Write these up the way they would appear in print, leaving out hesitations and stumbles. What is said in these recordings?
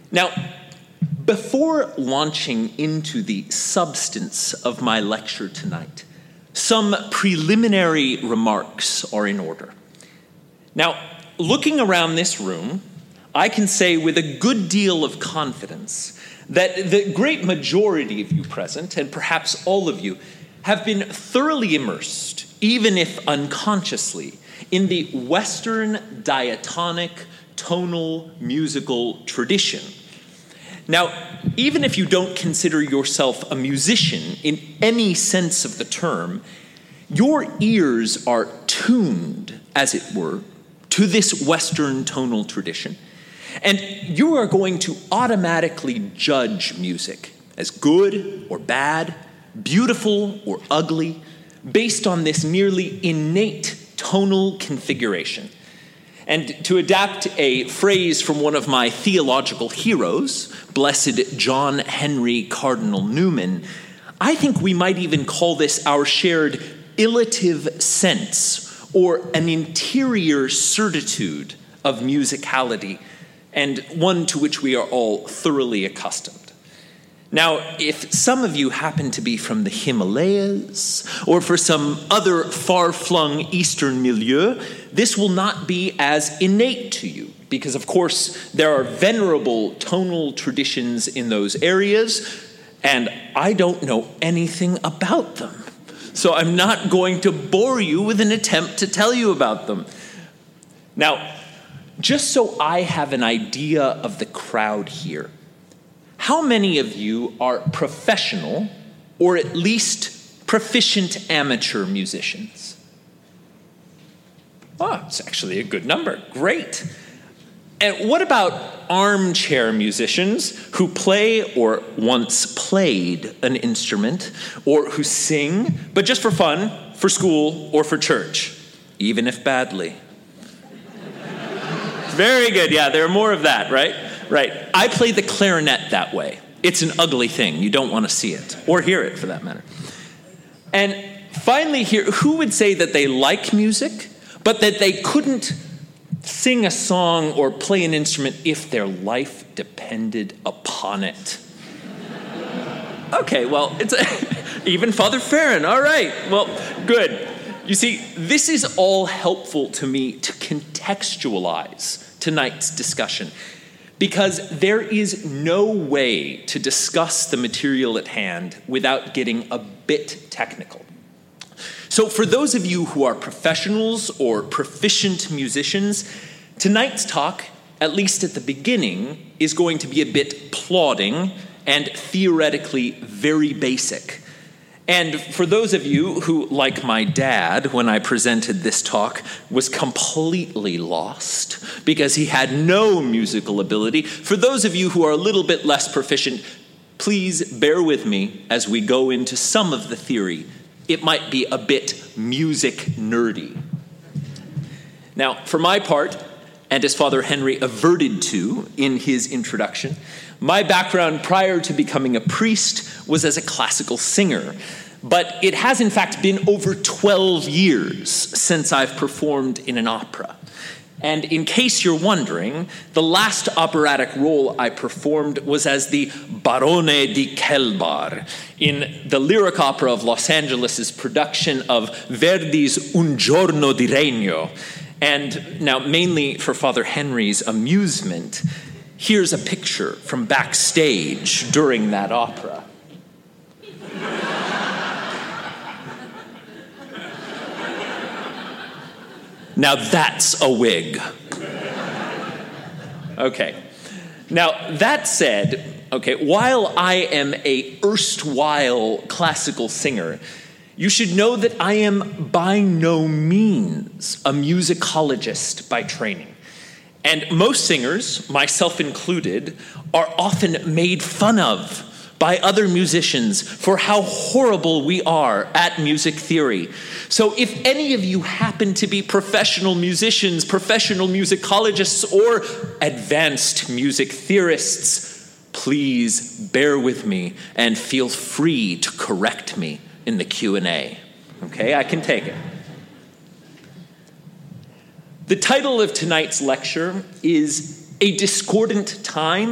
Now, before launching into the substance of my lecture tonight, some preliminary remarks are in order. Now, looking around this room, I can say with a good deal of confidence that the great majority of you present, and perhaps all of you, have been thoroughly immersed, even if unconsciously, in the Western diatonic, tonal, musical tradition. Now, even if you don't consider yourself a musician in any sense of the term, your ears are tuned, as it were, to this Western tonal tradition, and you are going to automatically judge music as good or bad, beautiful or ugly, based on this merely innate tonal configuration. And to adapt a phrase from one of my theological heroes, Blessed John Henry Cardinal Newman, I think we might even call this our shared illative sense, or an interior certitude of musicality, and one to which we are all thoroughly accustomed. Now, if some of you happen to be from the Himalayas, or for some other far-flung Eastern milieu, this will not be as innate to you, because of course there are venerable tonal traditions in those areas, and I don't know anything about them. So I'm not going to bore you with an attempt to tell you about them. Now, just so I have an idea of the crowd here, how many of you are professional or at least proficient amateur musicians? Oh, it's actually a good number. Great. And what about armchair musicians who play or once played an instrument, or who sing, but just for fun, for school, or for church, even if badly? Very good. Yeah, there are more of that, right? Right. I play the clarinet that way. It's an ugly thing. You don't want to see it, or hear it for that matter. And finally here, who would say that they like music, but that they couldn't sing a song or play an instrument if their life depended upon it? Okay, well, it's even Father Farron. All right, well, good. You see, this is all helpful to me to contextualize tonight's discussion, because there is no way to discuss the material at hand without getting a bit technical. So for those of you who are professionals or proficient musicians, tonight's talk, at least at the beginning, is going to be a bit plodding and theoretically very basic. And for those of you who, like my dad, when I presented this talk, was completely lost because he had no musical ability, for those of you who are a little bit less proficient, please bear with me as we go into some of the theory. It might be a bit music nerdy. Now, for my part, and as Father Henry averted to in his introduction, my background prior to becoming a priest was as a classical singer. But it has in fact been over 12 years since I've performed in an opera. And in case you're wondering, the last operatic role I performed was as the Barone di Kelbar in the lyric opera of Los Angeles' production of Verdi's Un Giorno di Regno. And now, mainly for Father Henry's amusement, here's a picture from backstage during that opera. Now that's a wig. Okay. Now, that said, while I am a erstwhile classical singer, you should know that I am by no means a musicologist by training. And most singers, myself included, are often made fun of by other musicians for how horrible we are at music theory. So if any of you happen to be professional musicians, professional musicologists, or advanced music theorists, please bear with me and feel free to correct me in the Q&A. Okay, I can take it. The title of tonight's lecture is A Discordant Time,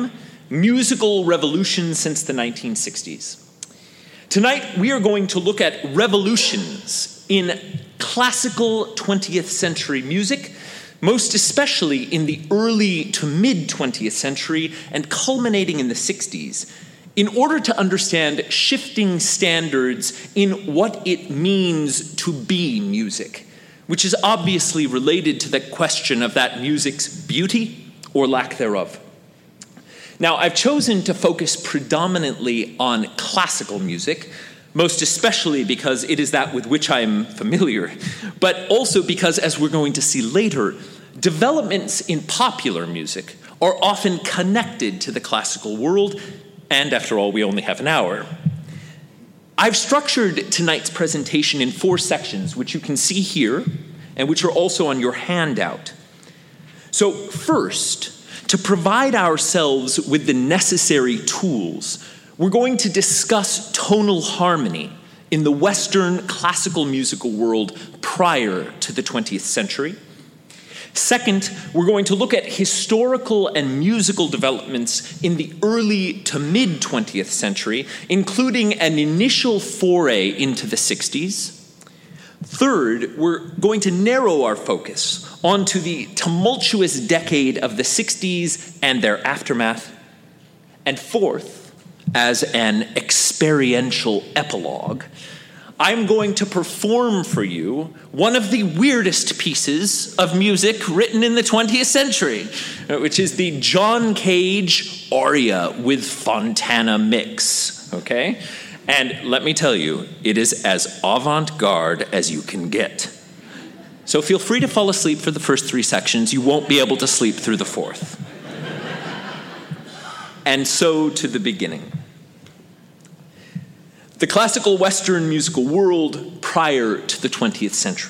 Musical Revolutions Since the 1960s. Tonight, we are going to look at revolutions in classical 20th century music, most especially in the early to mid-20th century and culminating in the 60s, in order to understand shifting standards in what it means to be music, which is obviously related to the question of that music's beauty or lack thereof. Now, I've chosen to focus predominantly on classical music, most especially because it is that with which I am familiar, but also because, as we're going to see later, developments in popular music are often connected to the classical world, and after all, we only have an hour. I've structured tonight's presentation in 4 sections, which you can see here, and which are also on your handout. So first, to provide ourselves with the necessary tools, we're going to discuss tonal harmony in the Western classical musical world prior to the 20th century. Second, we're going to look at historical and musical developments in the early to mid-20th century, including an initial foray into the 60s. Third, we're going to narrow our focus onto the tumultuous decade of the 60s and their aftermath. And fourth, as an experiential epilogue, I'm going to perform for you one of the weirdest pieces of music written in the 20th century, which is the John Cage aria with Fontana mix, okay? And let me tell you, it is as avant-garde as you can get. So feel free to fall asleep for the first 3 sections. You won't be able to sleep through the 4th. And so to the beginning. The classical Western musical world prior to the 20th century.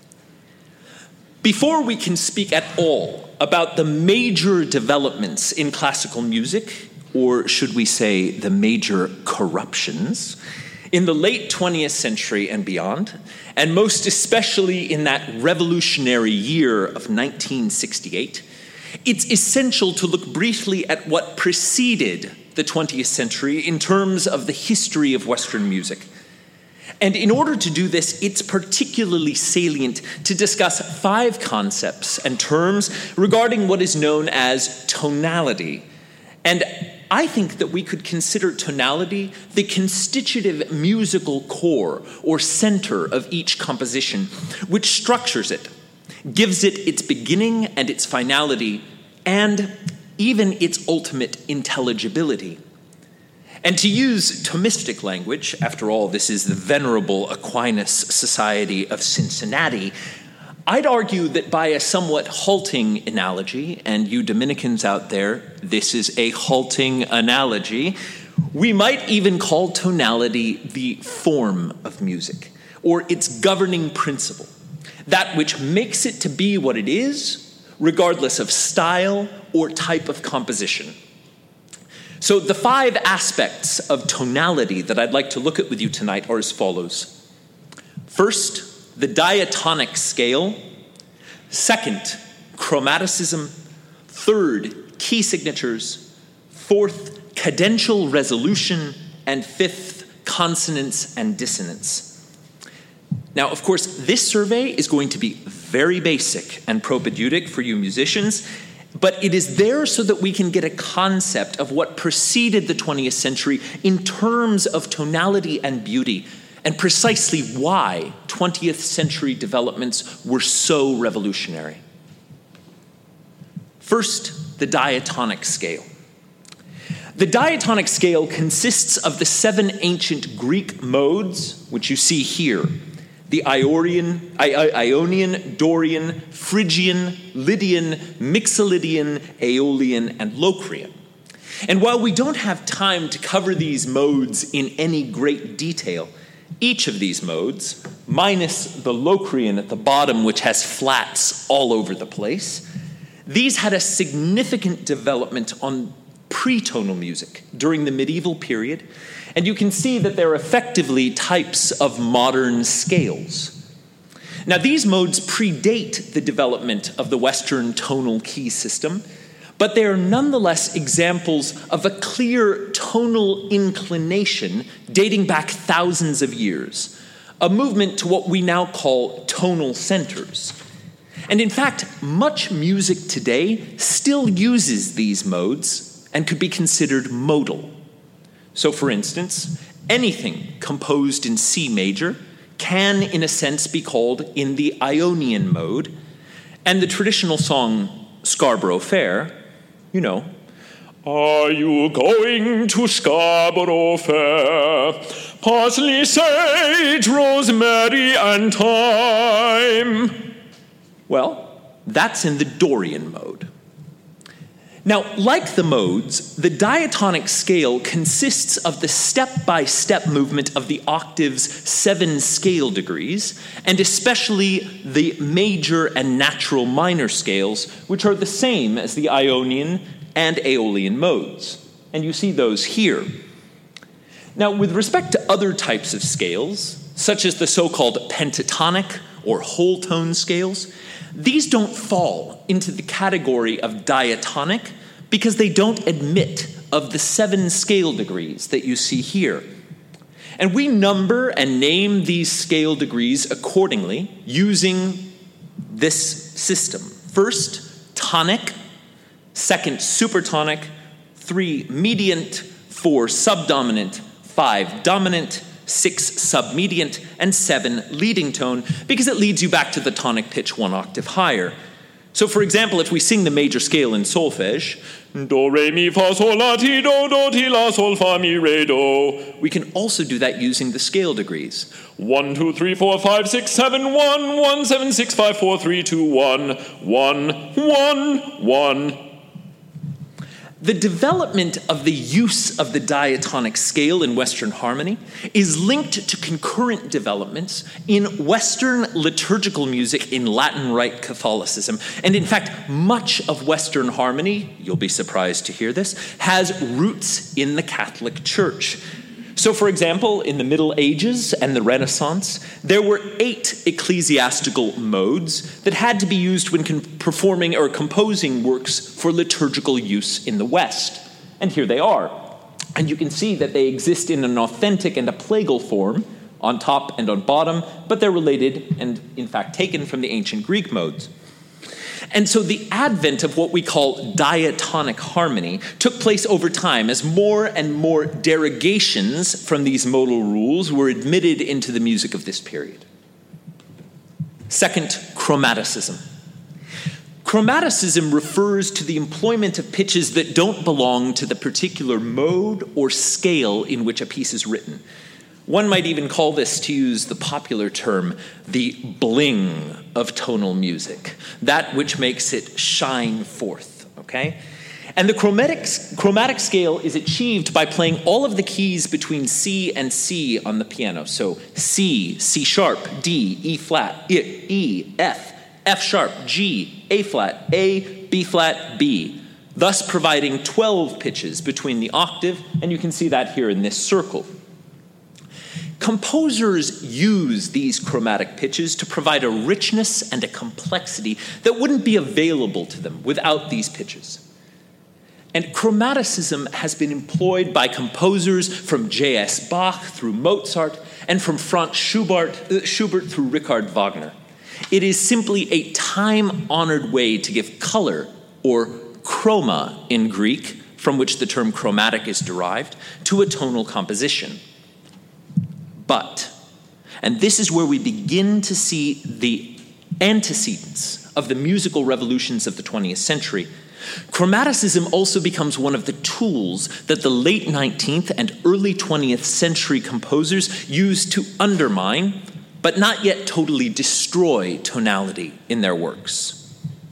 Before we can speak at all about the major developments in classical music, or should we say the major corruptions, in the late 20th century and beyond, and most especially in that revolutionary year of 1968, it's essential to look briefly at what preceded the 20th century in terms of the history of Western music. And in order to do this, it's particularly salient to discuss 5 concepts and terms regarding what is known as tonality. And I think that we could consider tonality the constitutive musical core or center of each composition, which structures it, gives it its beginning and its finality, and even its ultimate intelligibility. And to use Thomistic language, after all, this is the Venerable Aquinas Society of Cincinnati, I'd argue that by a somewhat halting analogy, and you Dominicans out there, this is a halting analogy, we might even call tonality the form of music, or its governing principle, that which makes it to be what it is, regardless of style or type of composition. So the 5 aspects of tonality that I'd like to look at with you tonight are as follows. First, the diatonic scale. Second, chromaticism. Third, key signatures. Fourth, cadential resolution. And fifth, consonance and dissonance. Now, of course, this survey is going to be very basic and propedeutic for you musicians, but it is there so that we can get a concept of what preceded the 20th century in terms of tonality and beauty, and precisely why 20th century developments were so revolutionary. First, the diatonic scale. The diatonic scale consists of the 7 ancient Greek modes, which you see here: the Ionian, Dorian, Phrygian, Lydian, Mixolydian, Aeolian, and Locrian. And while we don't have time to cover these modes in any great detail, each of these modes, minus the Locrian at the bottom, which has flats all over the place, these had a significant development on pretonal music during the medieval period, and you can see that they're effectively types of modern scales. Now, these modes predate the development of the Western tonal key system, but they are nonetheless examples of a clear tonal inclination dating back thousands of years, a movement to what we now call tonal centers. And in fact, much music today still uses these modes and could be considered modal. So for instance, anything composed in C major can, in a sense, be called in the Ionian mode, and the traditional song Scarborough Fair, you know, "Are you going to Scarborough Fair? Parsley, sage, rosemary, and thyme." Well, that's in the Dorian mode. Now, like the modes, the diatonic scale consists of the step-by-step movement of the octave's 7 scale degrees, and especially the major and natural minor scales, which are the same as the Ionian and Aeolian modes. And you see those here. Now, with respect to other types of scales, such as the so-called pentatonic or whole tone scales, these don't fall into the category of diatonic because they don't admit of the 7 scale degrees that you see here. And we number and name these scale degrees accordingly using this system. First, tonic; second, supertonic; 3, mediant; 4, subdominant; 5, dominant; 6, submediant; and 7, leading tone, because it leads you back to the tonic pitch 1 octave higher. So for example, if we sing the major scale in solfege, do, re, mi, fa, sol, la, ti, do, ti, la, sol, fa, mi, re, do, we can also do that using the scale degrees. 1, 2, 3, 4, 5, 6, 7, 1, 1, 7, 6, 5, 4, 3, 2, 1, 1, 1, 1. The development of the use of the diatonic scale in Western harmony is linked to concurrent developments in Western liturgical music in Latin Rite Catholicism. And in fact, much of Western harmony, you'll be surprised to hear this, has roots in the Catholic Church. So for example, in the Middle Ages and the Renaissance, there were 8 ecclesiastical modes that had to be used when performing or composing works for liturgical use in the West. And here they are. And you can see that they exist in an authentic and a plagal form, on top and on bottom, but they're related and in fact taken from the ancient Greek modes. And so the advent of what we call diatonic harmony took place over time as more and more derogations from these modal rules were admitted into the music of this period. Second, chromaticism. Chromaticism refers to the employment of pitches that don't belong to the particular mode or scale in which a piece is written. One might even call this, to use the popular term, the bling of tonal music, that which makes it shine forth, okay? And the chromatic scale is achieved by playing all of the keys between C and C on the piano. So C, C sharp, D, E flat, E, F, F sharp, G, A flat, A, B flat, B, thus providing 12 pitches between the octave, and you can see that here in this circle. Composers use these chromatic pitches to provide a richness and a complexity that wouldn't be available to them without these pitches. And chromaticism has been employed by composers from J.S. Bach through Mozart and from Franz Schubert through Richard Wagner. It is simply a time-honored way to give color, or chroma in Greek, from which the term chromatic is derived, to a tonal composition. But, and this is where we begin to see the antecedents of the musical revolutions of the 20th century, chromaticism also becomes one of the tools that the late 19th and early 20th century composers used to undermine, but not yet totally destroy, tonality in their works.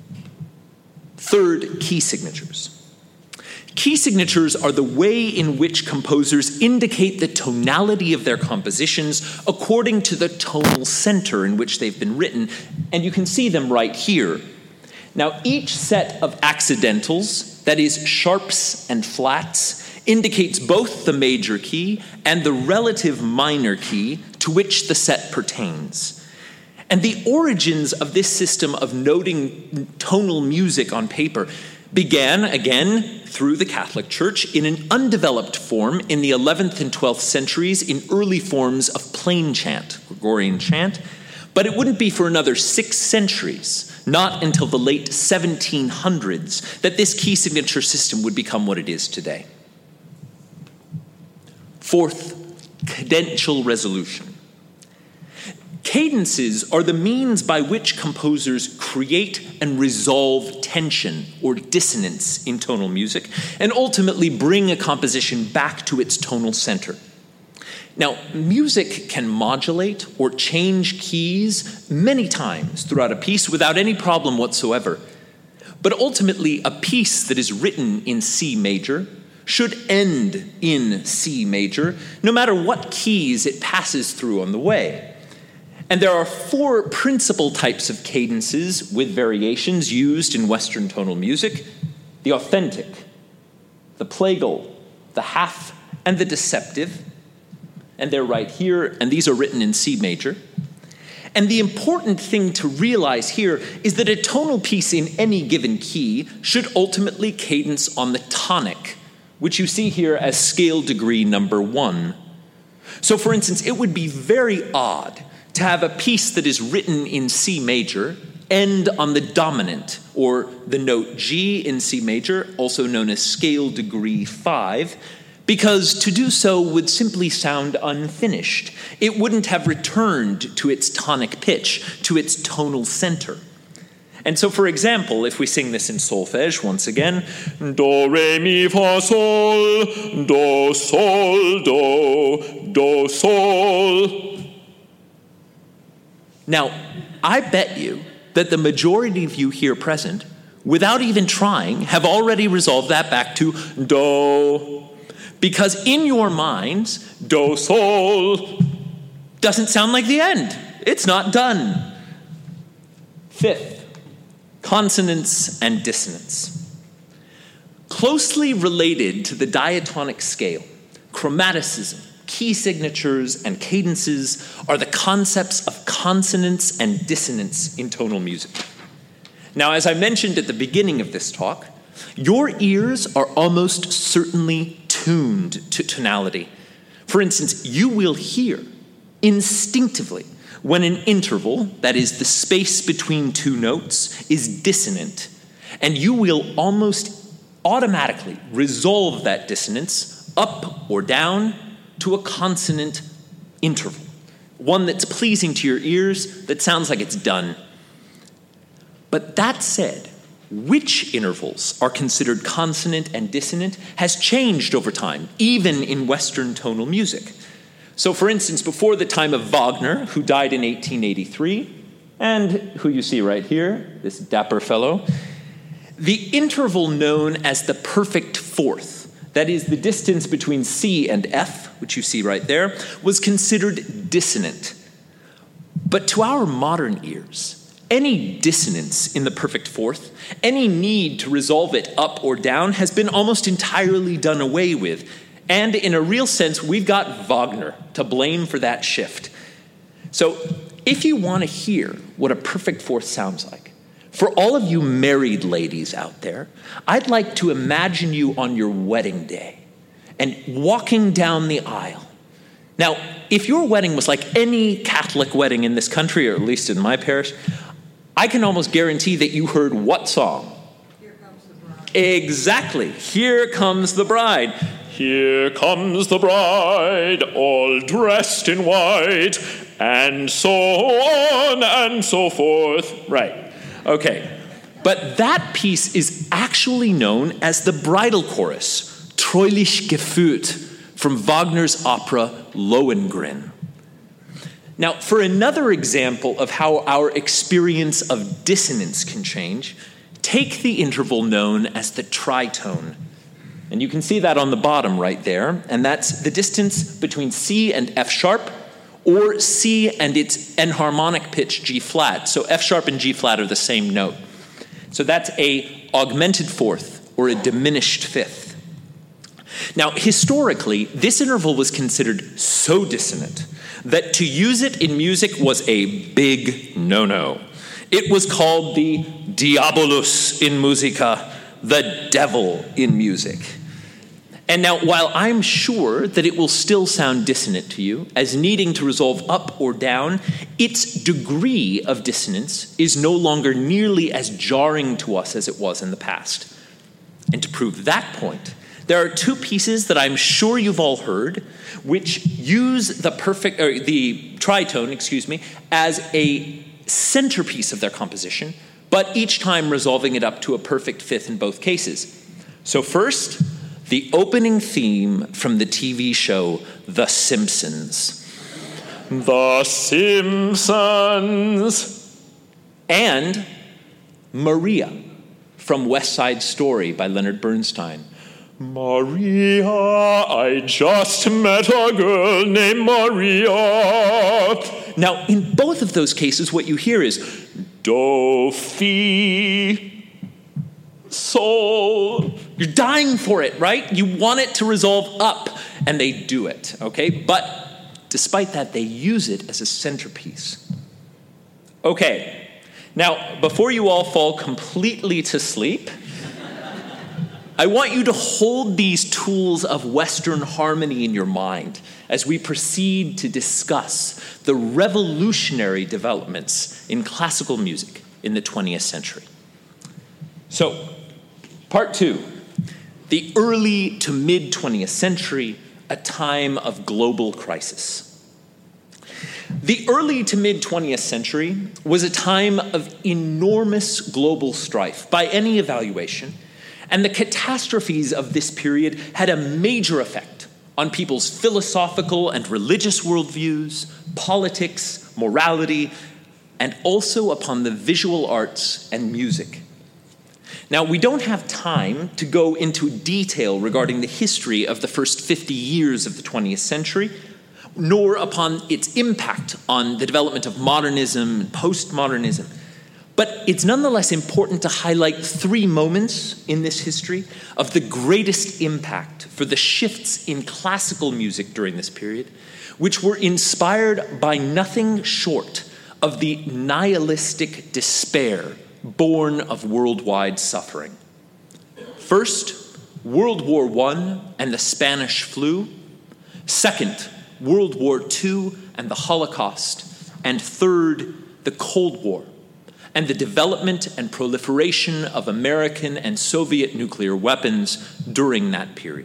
Third, key signatures. Key signatures are the way in which composers indicate the tonality of their compositions according to the tonal center in which they've been written, and you can see them right here. Now, each set of accidentals, that is, sharps and flats, indicates both the major key and the relative minor key to which the set pertains. And the origins of this system of noting tonal music on paper began, again, through the Catholic Church in an undeveloped form in the 11th and 12th centuries in early forms of plain chant, Gregorian chant, but it wouldn't be for another 6 centuries, not until the late 1700s, that this key signature system would become what it is today. Fourth, cadential resolution. Cadences are the means by which composers create and resolve tension or dissonance in tonal music and ultimately bring a composition back to its tonal center. Now, music can modulate or change keys many times throughout a piece without any problem whatsoever. But ultimately, a piece that is written in C major should end in C major, no matter what keys it passes through on the way. And there are 4 principal types of cadences with variations used in Western tonal music: the authentic, the plagal, the half, and the deceptive. And they're right here, and these are written in C major. And the important thing to realize here is that a tonal piece in any given key should ultimately cadence on the tonic, which you see here as scale degree number 1. So for instance, it would be very odd to have a piece that is written in C major end on the dominant, or the note G in C major, also known as scale degree 5, because to do so would simply sound unfinished. It wouldn't have returned to its tonic pitch, to its tonal center. And so, for example, if we sing this in solfege once again, do, re, mi, fa, sol, do, sol, do, sol. Now, I bet you that the majority of you here present, without even trying, have already resolved that back to do, because in your minds, do, sol doesn't sound like the end. It's not done. Fifth, consonance and dissonance. Closely related to the diatonic scale, chromaticism, key signatures, and cadences are the concepts of consonance and dissonance in tonal music. Now, as I mentioned at the beginning of this talk, your ears are almost certainly tuned to tonality. For instance, you will hear instinctively when an interval, that is the space between 2 notes, is dissonant, and you will almost automatically resolve that dissonance up or down to a consonant interval, one that's pleasing to your ears, that sounds like it's done. But that said, which intervals are considered consonant and dissonant has changed over time, even in Western tonal music. So for instance, before the time of Wagner, who died in 1883, and who you see right here, this dapper fellow, the interval known as the perfect fourth, that is the distance between C and F, which you see right there, was considered dissonant. But to our modern ears, any dissonance in the perfect fourth, any need to resolve it up or down has been almost entirely done away with. And in a real sense, we've got Wagner to blame for that shift. So if you want to hear what a perfect fourth sounds like, for all of you married ladies out there, I'd like to imagine you on your wedding day and walking down the aisle. Now, if your wedding was like any Catholic wedding in this country, or at least in my parish, I can almost guarantee that you heard what song? Here Comes the Bride. Exactly. Here Comes the Bride. Here comes the bride, all dressed in white, and so on and so forth. Right. Okay. But that piece is actually known as the bridal chorus, Treulich geführt, from Wagner's opera Lohengrin. Now, for another example of how our experience of dissonance can change, take the interval known as the tritone. And you can see that on the bottom right there, and that's the distance between C and F sharp, or C and its enharmonic pitch G flat. So F sharp and G flat are the same note. So that's a augmented fourth, or a diminished fifth. Now, historically, this interval was considered so dissonant that to use it in music was a big no-no. It was called the diabolus in musica, the devil in music. And now, while I'm sure that it will still sound dissonant to you, as needing to resolve up or down, its degree of dissonance is no longer nearly as jarring to us as it was in the past. And to prove that point, there are two pieces that I'm sure you've all heard, which use the tritone, as a centerpiece of their composition, but each time resolving it up to a perfect fifth in both cases. So first, the opening theme from the TV show The Simpsons. The Simpsons. And Maria from West Side Story by Leonard Bernstein. Maria, I just met a girl named Maria. Now, in both of those cases, what you hear is do, fi, sol. You're dying for it, right? You want it to resolve up, and they do it, okay? But despite that, they use it as a centerpiece. Okay, now, before you all fall completely to sleep, I want you to hold these tools of Western harmony in your mind as we proceed to discuss the revolutionary developments in classical music in the 20th century. So, part 2, the early to mid-20th century, a time of global crisis. The early to mid-20th century was a time of enormous global strife by any evaluation, and the catastrophes of this period had a major effect on people's philosophical and religious worldviews, politics, morality, and also upon the visual arts and music. Now, we don't have time to go into detail regarding the history of the first 50 years of the 20th century, nor upon its impact on the development of modernism and postmodernism. But it's nonetheless important to highlight 3 moments in this history of the greatest impact for the shifts in classical music during this period, which were inspired by nothing short of the nihilistic despair born of worldwide suffering. First, World War I and the Spanish flu. Second, World War II and the Holocaust. And third, the Cold War and the development and proliferation of American and Soviet nuclear weapons during that period.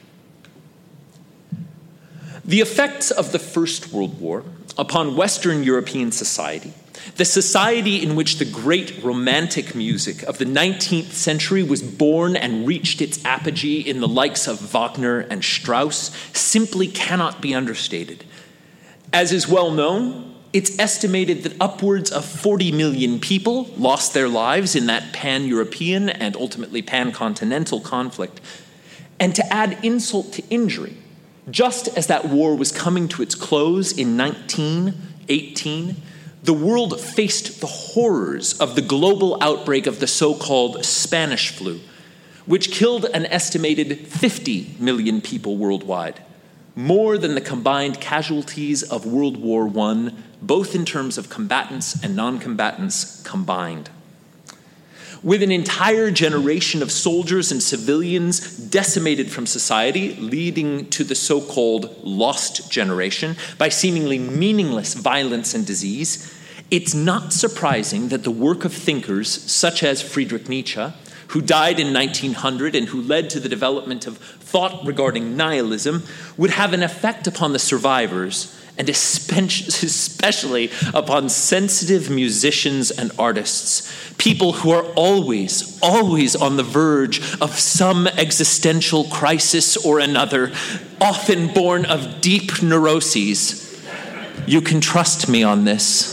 The effects of the First World War upon Western European society, the society in which the great romantic music of the 19th century was born and reached its apogee in the likes of Wagner and Strauss, simply cannot be understated. As is well known, it's estimated that upwards of 40 million people lost their lives in that pan-European and ultimately pan-continental conflict. And to add insult to injury, just as that war was coming to its close in 1918, the world faced the horrors of the global outbreak of the so-called Spanish flu, which killed an estimated 50 million people worldwide, more than the combined casualties of World War I, both in terms of combatants and non-combatants combined. With an entire generation of soldiers and civilians decimated from society, leading to the so-called lost generation by seemingly meaningless violence and disease, it's not surprising that the work of thinkers such as Friedrich Nietzsche, who died in 1900 and who led to the development of thought regarding nihilism, would have an effect upon the survivors, and especially upon sensitive musicians and artists, people who are always on the verge of some existential crisis or another, often born of deep neuroses. You can trust me on this.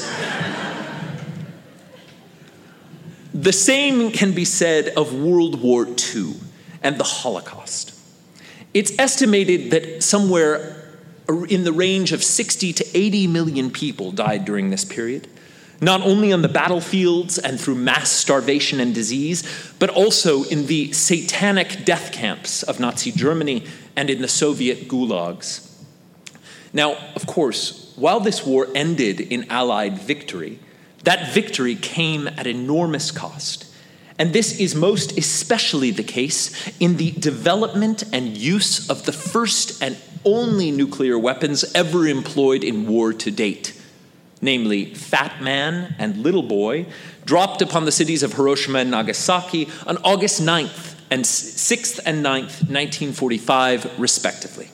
The same can be said of World War II and the Holocaust. It's estimated that somewhere in the range of 60 to 80 million people died during this period, not only on the battlefields and through mass starvation and disease, but also in the satanic death camps of Nazi Germany and in the Soviet gulags. Now, of course, while this war ended in Allied victory, that victory came at enormous cost, And this is most especially the case in the development and use of the first and only nuclear weapons ever employed in war to date, namely Fat Man and Little Boy, dropped upon the cities of Hiroshima and Nagasaki on August 9th and 6th and 9th, 1945, respectively.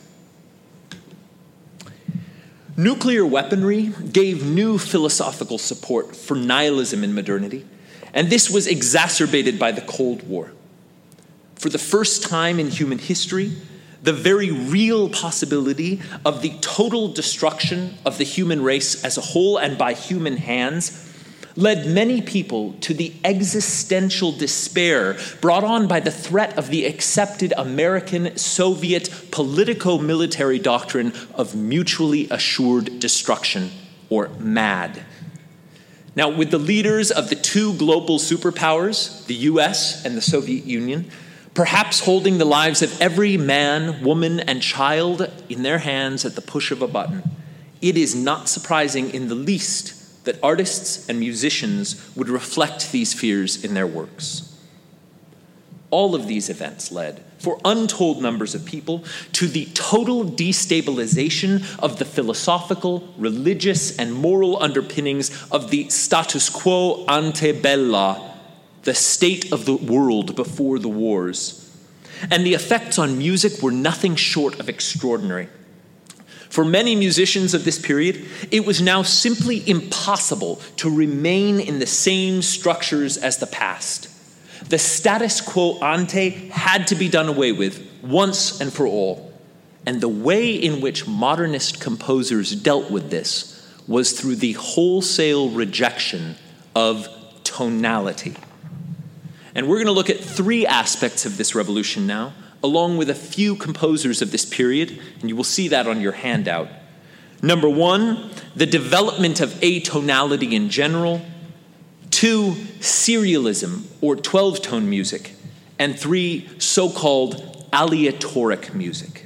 Nuclear weaponry gave new philosophical support for nihilism in modernity, and this was exacerbated by the Cold War. For the first time in human history, the very real possibility of the total destruction of the human race as a whole and by human hands led many people to the existential despair brought on by the threat of the accepted American-Soviet politico-military doctrine of mutually assured destruction, or MAD. Now, with the leaders of the two global superpowers, the US and the Soviet Union, perhaps holding the lives of every man, woman, and child in their hands at the push of a button, it is not surprising in the least that artists and musicians would reflect these fears in their works. All of these events led, for untold numbers of people, to the total destabilization of the philosophical, religious, and moral underpinnings of the status quo ante bella, the state of the world before the wars. And the effects on music were nothing short of extraordinary. For many musicians of this period, it was now simply impossible to remain in the same structures as the past. The status quo ante had to be done away with once and for all. And the way in which modernist composers dealt with this was through the wholesale rejection of tonality. And we're going to look at three aspects of this revolution now, along with a few composers of this period, and you will see that on your handout. Number one, the development of atonality in general. 2, serialism, or 12-tone music. And 3, so-called aleatoric music.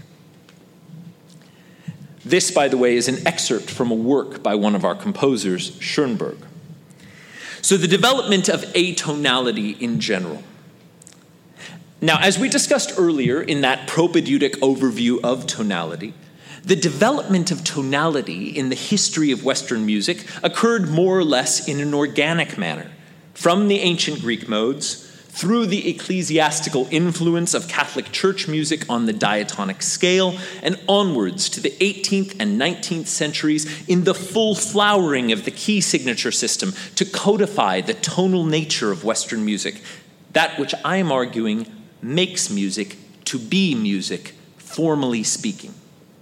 This, by the way, is an excerpt from a work by one of our composers, Schoenberg. So the development of atonality in general. Now, as we discussed earlier in that propedeutic overview of tonality, the development of tonality in the history of Western music occurred more or less in an organic manner, from the ancient Greek modes, through the ecclesiastical influence of Catholic Church music on the diatonic scale, and onwards to the 18th and 19th centuries in the full flowering of the key signature system to codify the tonal nature of Western music, that which I am arguing makes music to be music, formally speaking.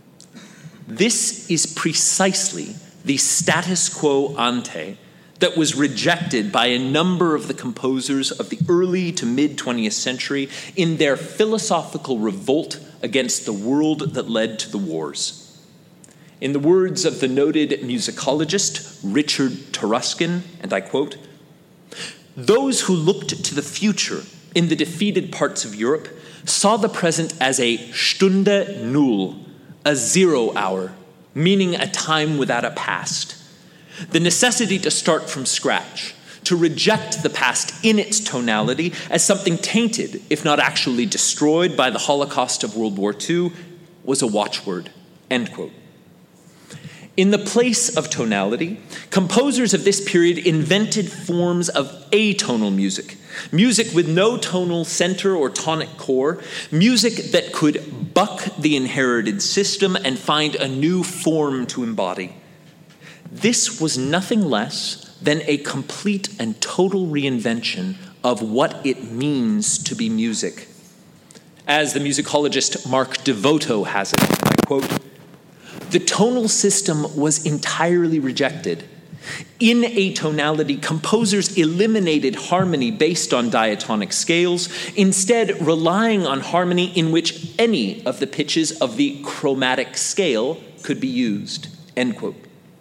This is precisely the status quo ante that was rejected by a number of the composers of the early to mid-20th century in their philosophical revolt against the world that led to the wars. In the words of the noted musicologist Richard Taruskin, and I quote, "Those who looked to the future in the defeated parts of Europe saw the present as a Stunde Null, a 0 hour, meaning a time without a past. The necessity to start from scratch, to reject the past in its tonality as something tainted, if not actually destroyed by the Holocaust of World War II, was a watchword," end quote. In the place of tonality, composers of this period invented forms of atonal music, music with no tonal center or tonic core, music that could buck the inherited system and find a new form to embody. This was nothing less than a complete and total reinvention of what it means to be music. As the musicologist Mark Devoto has it, I quote, "The tonal system was entirely rejected. In atonality, composers eliminated harmony based on diatonic scales, instead relying on harmony in which any of the pitches of the chromatic scale could be used," end quote.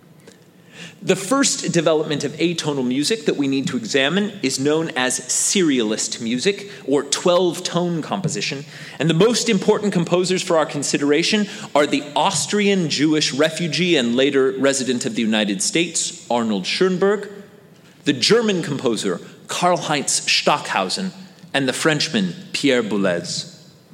The first development of atonal music that we need to examine is known as serialist music, or 12-tone composition, and the most important composers for our consideration are the Austrian Jewish refugee and later resident of the United States, Arnold Schoenberg, the German composer Karl-Heinz Stockhausen, and the Frenchman Pierre Boulez.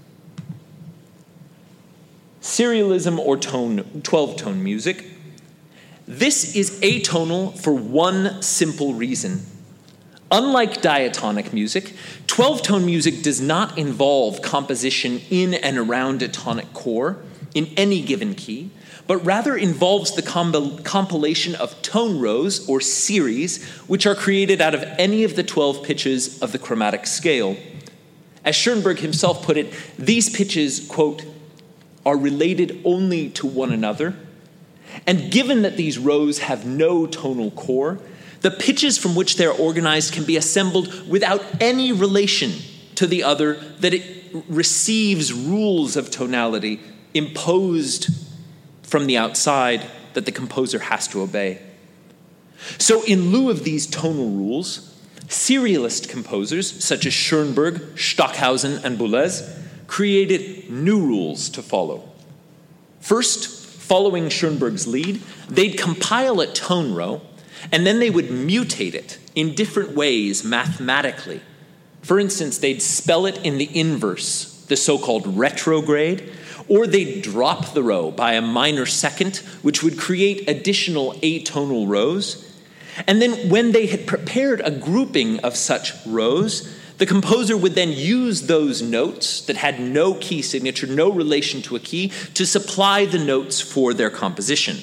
Serialism or 12-tone music. This is atonal for one simple reason. Unlike diatonic music, 12-tone music does not involve composition in and around a tonic core in any given key, but rather involves the compilation of tone rows or series which are created out of any of the 12 pitches of the chromatic scale. As Schoenberg himself put it, these pitches, quote, are related only to one another, and given that these rows have no tonal core, the pitches from which they're organized can be assembled without any relation to the other, that it receives rules of tonality imposed from the outside that the composer has to obey. So in lieu of these tonal rules, serialist composers such as Schoenberg, Stockhausen, and Boulez created new rules to follow. First, following Schoenberg's lead, they'd compile a tone row, and then they would mutate it in different ways mathematically. For instance, they'd spell it in the inverse, the so-called retrograde, or they'd drop the row by a minor second, which would create additional atonal rows. And then when they had prepared a grouping of such rows, the composer would then use those notes that had no key signature, no relation to a key, to supply the notes for their composition.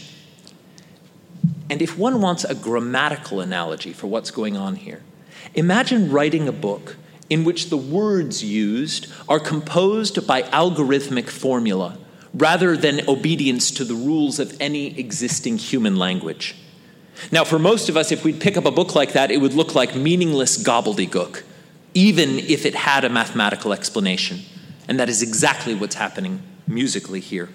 And if one wants a grammatical analogy for what's going on here, imagine writing a book in which the words used are composed by algorithmic formula rather than obedience to the rules of any existing human language. Now, for most of us, if we'd pick up a book like that, it would look like meaningless gobbledygook, even if it had a mathematical explanation. And that is exactly what's happening musically here.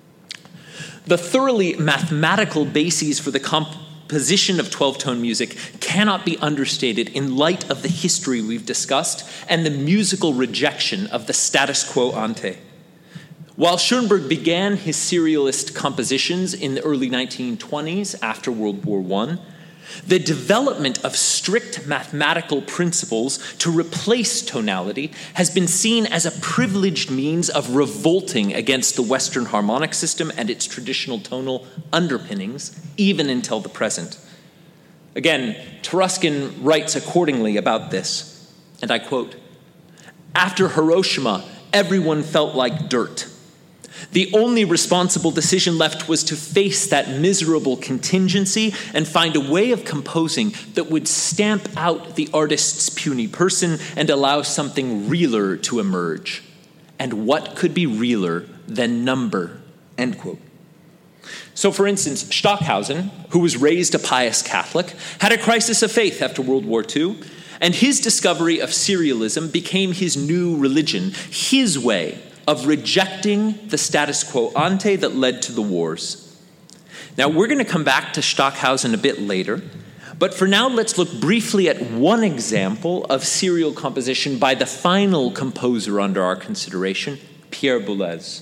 The thoroughly mathematical bases for the composition of 12-tone music cannot be understated in light of the history we've discussed and the musical rejection of the status quo ante. While Schoenberg began his serialist compositions in the early 1920s after World War I, the development of strict mathematical principles to replace tonality has been seen as a privileged means of revolting against the Western harmonic system and its traditional tonal underpinnings, even until the present. Again, Taruskin writes accordingly about this, and I quote, "After Hiroshima, everyone felt like dirt. The only responsible decision left was to face that miserable contingency and find a way of composing that would stamp out the artist's puny person and allow something realer to emerge. And what could be realer than number?" End quote. So, for instance, Stockhausen, who was raised a pious Catholic, had a crisis of faith after World War II, and his discovery of serialism became his new religion, his way of rejecting the status quo ante that led to the wars. Now, we're going to come back to Stockhausen a bit later, but for now, let's look briefly at one example of serial composition by the final composer under our consideration, Pierre Boulez.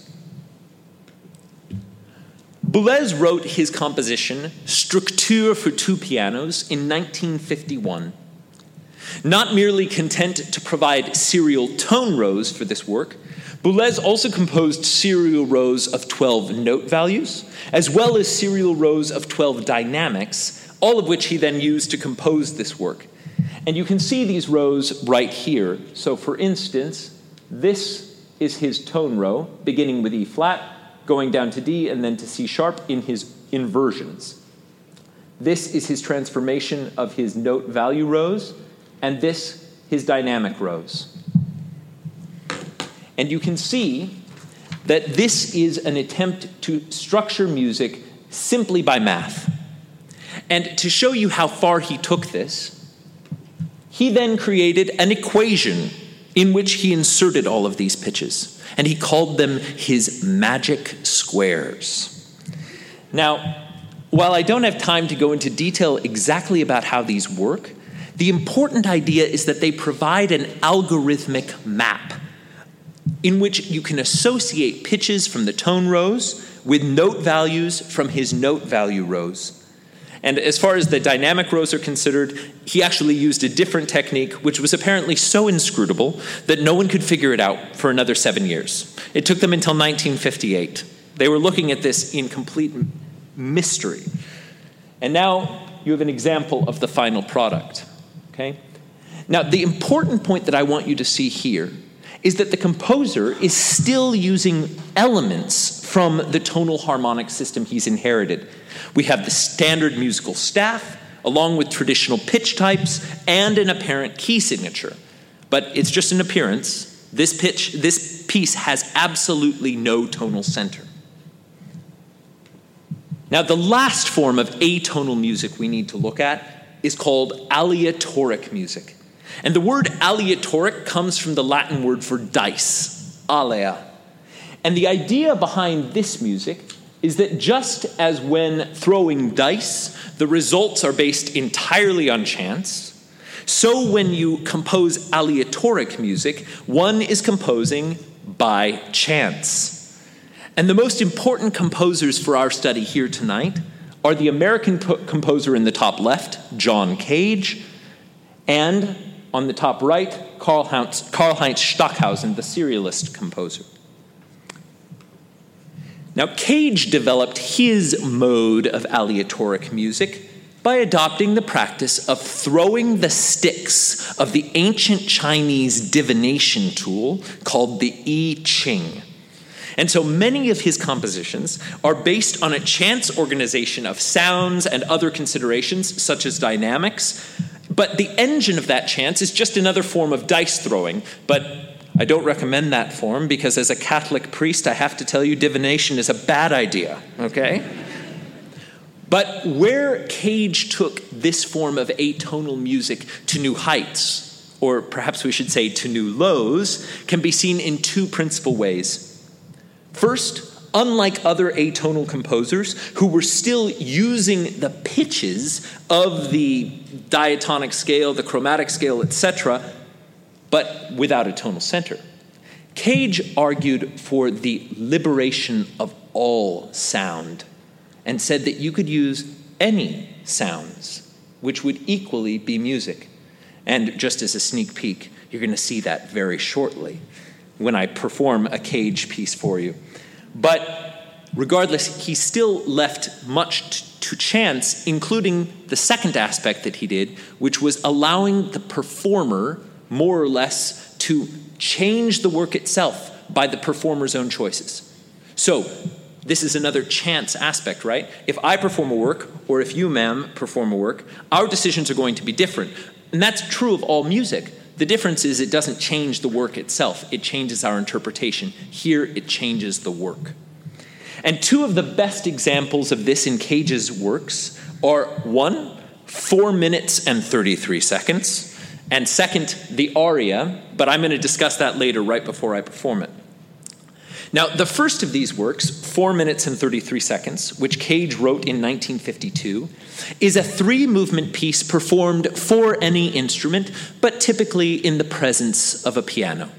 Boulez wrote his composition, Structure for Two Pianos, in 1951. Not merely content to provide serial tone rows for this work, Boulez also composed serial rows of 12 note values, as well as serial rows of 12 dynamics, all of which he then used to compose this work. And you can see these rows right here. So for instance, this is his tone row, beginning with E flat, going down to D, and then to C sharp in his inversions. This is his transformation of his note value rows, and this his dynamic rows. And you can see that this is an attempt to structure music simply by math. And to show you how far he took this, he then created an equation in which he inserted all of these pitches, and he called them his magic squares. Now, while I don't have time to go into detail exactly about how these work, the important idea is that they provide an algorithmic map in which you can associate pitches from the tone rows with note values from his note value rows. And as far as the dynamic rows are considered, he actually used a different technique, which was apparently so inscrutable that no one could figure it out for another 7 years. It took them until 1958. They were looking at this in complete mystery. And now you have an example of the final product. Okay? Now, the important point that I want you to see here is that the composer is still using elements from the tonal harmonic system he's inherited. We have the standard musical staff, along with traditional pitch types and an apparent key signature. But it's just an appearance. This piece has absolutely no tonal center. Now, the last form of atonal music we need to look at is called aleatoric music. And the word aleatoric comes from the Latin word for dice, alea. And the idea behind this music is that just as when throwing dice, the results are based entirely on chance, so when you compose aleatoric music, one is composing by chance. And the most important composers for our study here tonight are the American composer in the top left, John Cage, and on the top right, Karlheinz Stockhausen, the serialist composer. Now, Cage developed his mode of aleatoric music by adopting the practice of throwing the sticks of the ancient Chinese divination tool called the I Ching. And so many of his compositions are based on a chance organization of sounds and other considerations, such as dynamics. But the engine of that chance is just another form of dice throwing. But I don't recommend that form because as a Catholic priest, I have to tell you divination is a bad idea, okay? But where Cage took this form of atonal music to new heights, or perhaps we should say to new lows, can be seen in two principal ways. First, unlike other atonal composers who were still using the pitches of the diatonic scale, the chromatic scale, etc., but without a tonal center, Cage argued for the liberation of all sound and said that you could use any sounds, which would equally be music. And just as a sneak peek, you're going to see that very shortly when I perform a Cage piece for you. But regardless, he still left much to chance, including the second aspect that he did, which was allowing the performer, more or less, to change the work itself by the performer's own choices. So, this is another chance aspect, right? If I perform a work, or if you, ma'am, perform a work, our decisions are going to be different. And that's true of all music. The difference is it doesn't change the work itself. It changes our interpretation. Here, it changes the work. And two of the best examples of this in Cage's works are, one, 4 minutes and 33 seconds, and second, the aria, but I'm going to discuss that later right before I perform it. Now, the first of these works, 4 minutes and 33 seconds, which Cage wrote in 1952, is a 3-movement piece performed for any instrument, but typically in the presence of a piano.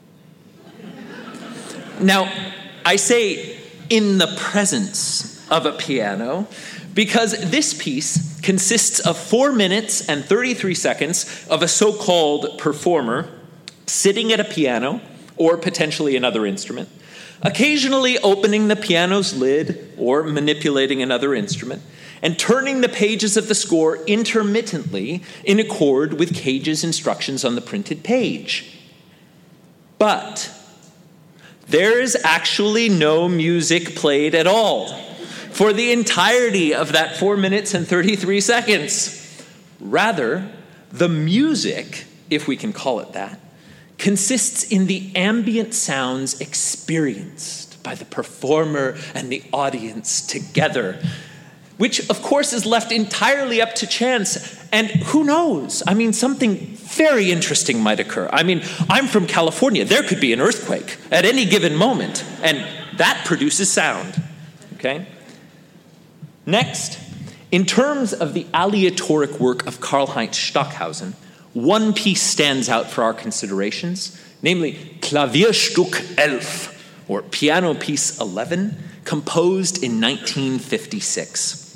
Now, I say in the presence of a piano because this piece consists of 4 minutes and 33 seconds of a so-called performer sitting at a piano or potentially another instrument, occasionally opening the piano's lid or manipulating another instrument, and turning the pages of the score intermittently in accord with Cage's instructions on the printed page. But there is actually no music played at all for the entirety of that 4 minutes and 33 seconds. Rather, the music, if we can call it that, consists in the ambient sounds experienced by the performer and the audience together, which, of course, is left entirely up to chance. And who knows? I mean, something very interesting might occur. I mean, I'm from California. There could be an earthquake at any given moment, and that produces sound, okay? Next, in terms of the aleatoric work of Karlheinz Stockhausen, one piece stands out for our considerations, namely Klavierstück 11, or Piano Piece 11, composed in 1956.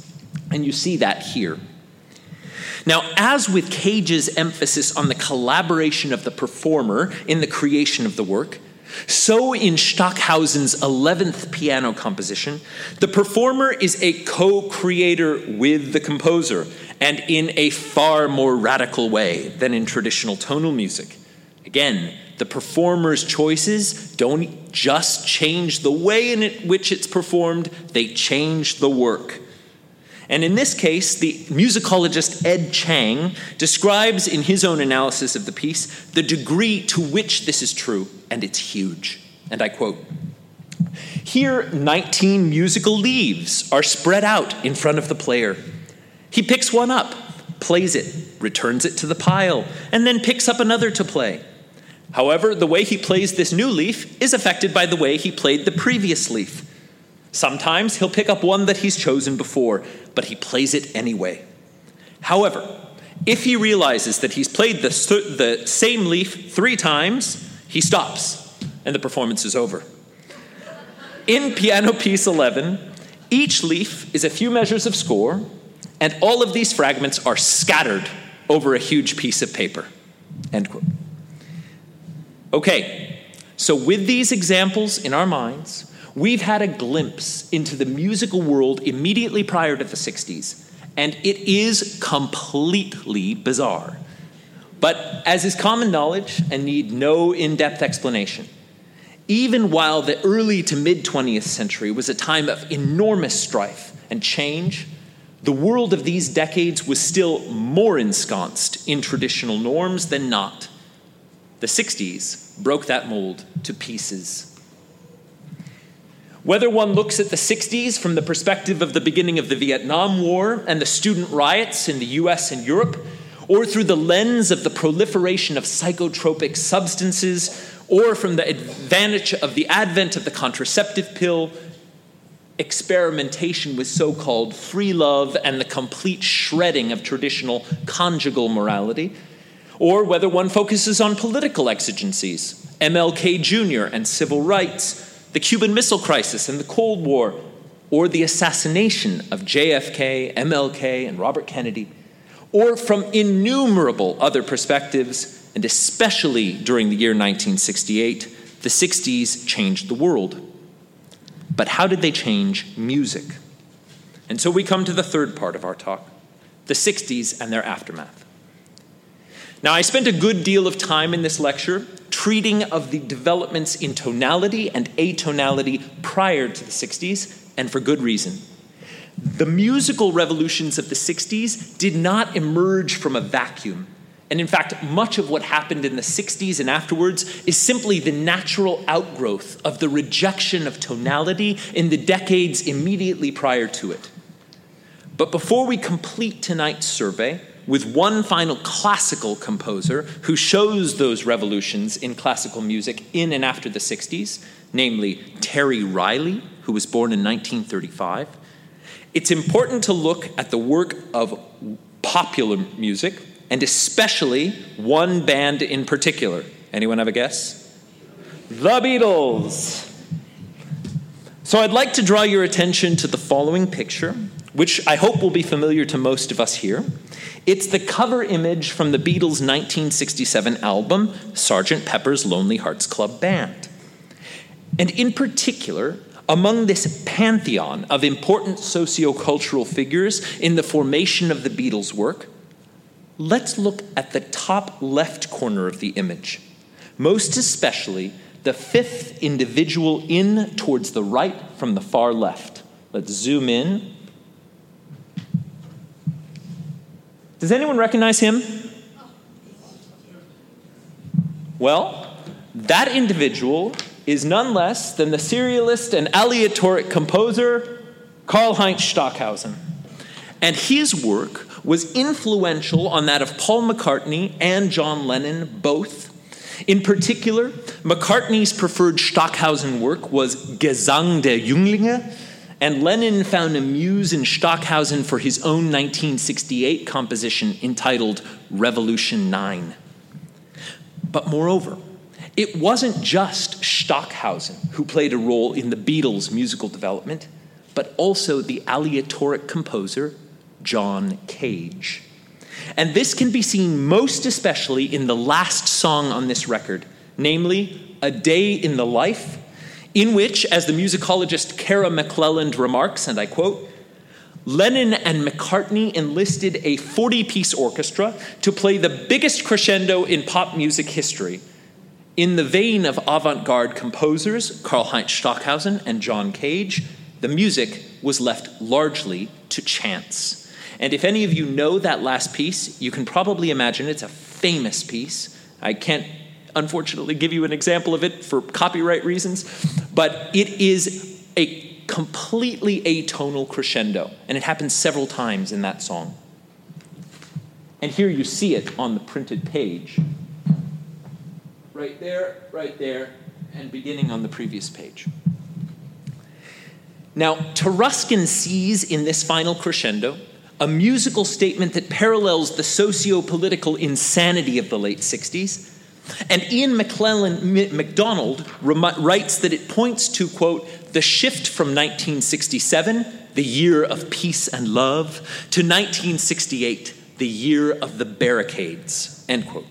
And you see that here. Now, as with Cage's emphasis on the collaboration of the performer in the creation of the work, so in Stockhausen's 11th piano composition, the performer is a co-creator with the composer, and in a far more radical way than in traditional tonal music. Again, the performer's choices don't just change the way in which it's performed, they change the work. And in this case, the musicologist Ed Chang describes in his own analysis of the piece the degree to which this is true, and it's huge. And I quote, "Here, 19 musical leaves are spread out in front of the player. He picks one up, plays it, returns it to the pile, and then picks up another to play. However, the way he plays this new leaf is affected by the way he played the previous leaf. Sometimes he'll pick up one that he's chosen before, but he plays it anyway. However, if he realizes that he's played the same leaf 3 times, he stops, and the performance is over." In Piano Piece 11, each leaf is a few measures of score, and all of these fragments are scattered over a huge piece of paper. End quote. Okay, so with these examples in our minds, we've had a glimpse into the musical world immediately prior to the 60s, and it is completely bizarre. But as is common knowledge and need no in-depth explanation, even while the early to mid-20th century was a time of enormous strife and change, the world of these decades was still more ensconced in traditional norms than not. The 60s broke that mold to pieces. Whether one looks at the 60s from the perspective of the beginning of the Vietnam War and the student riots in the US and Europe, or through the lens of the proliferation of psychotropic substances, or from the advantage of the advent of the contraceptive pill, experimentation with so-called free love and the complete shredding of traditional conjugal morality, or whether one focuses on political exigencies, MLK Jr. and civil rights, the Cuban Missile Crisis and the Cold War, or the assassination of JFK, MLK, and Robert Kennedy, or from innumerable other perspectives, and especially during the year 1968, the 60s changed the world. But how did they change music? And so we come to the third part of our talk, the 60s and their aftermath. Now, I spent a good deal of time in this lecture treating of the developments in tonality and atonality prior to the 60s, and for good reason. The musical revolutions of the 60s did not emerge from a vacuum. And in fact, much of what happened in the 60s and afterwards is simply the natural outgrowth of the rejection of tonality in the decades immediately prior to it. But before we complete tonight's survey with one final classical composer who shows those revolutions in classical music in and after the 60s, namely Terry Riley, who was born in 1935, it's important to look at the work of popular music, and especially one band in particular. Anyone have a guess? The Beatles. So I'd like to draw your attention to the following picture, which I hope will be familiar to most of us here. It's the cover image from the Beatles' 1967 album, Sgt. Pepper's Lonely Hearts Club Band. And in particular, among this pantheon of important sociocultural figures in the formation of the Beatles' work, let's look at the top left corner of the image, most especially the fifth individual in towards the right from the far left. Let's zoom in. Does anyone recognize him? Well, that individual is none less than the serialist and aleatoric composer Karlheinz Stockhausen. And his work was influential on that of Paul McCartney and John Lennon both. In particular, McCartney's preferred Stockhausen work was Gesang der Jünglinge, and Lennon found a muse in Stockhausen for his own 1968 composition entitled Revolution 9. But moreover, it wasn't just Stockhausen who played a role in the Beatles' musical development, but also the aleatoric composer John Cage. And this can be seen most especially in the last song on this record, namely A Day in the Life, in which, as the musicologist Kara McClelland remarks, and I quote, Lennon and McCartney enlisted a 40-piece orchestra to play the biggest crescendo in pop music history. In the vein of avant-garde composers Karlheinz Stockhausen and John Cage, the music was left largely to chance. And if any of you know that last piece, you can probably imagine it's a famous piece. I can't, unfortunately, give you an example of it for copyright reasons, but it is a completely atonal crescendo, and it happens several times in that song. And here you see it on the printed page. Right there, and beginning on the previous page. Now, Taruskin sees in this final crescendo a musical statement that parallels the socio-political insanity of the late 60s. And Ian MacDonald writes that it points to, quote, the shift from 1967, the year of peace and love, to 1968, the year of the barricades, end quote.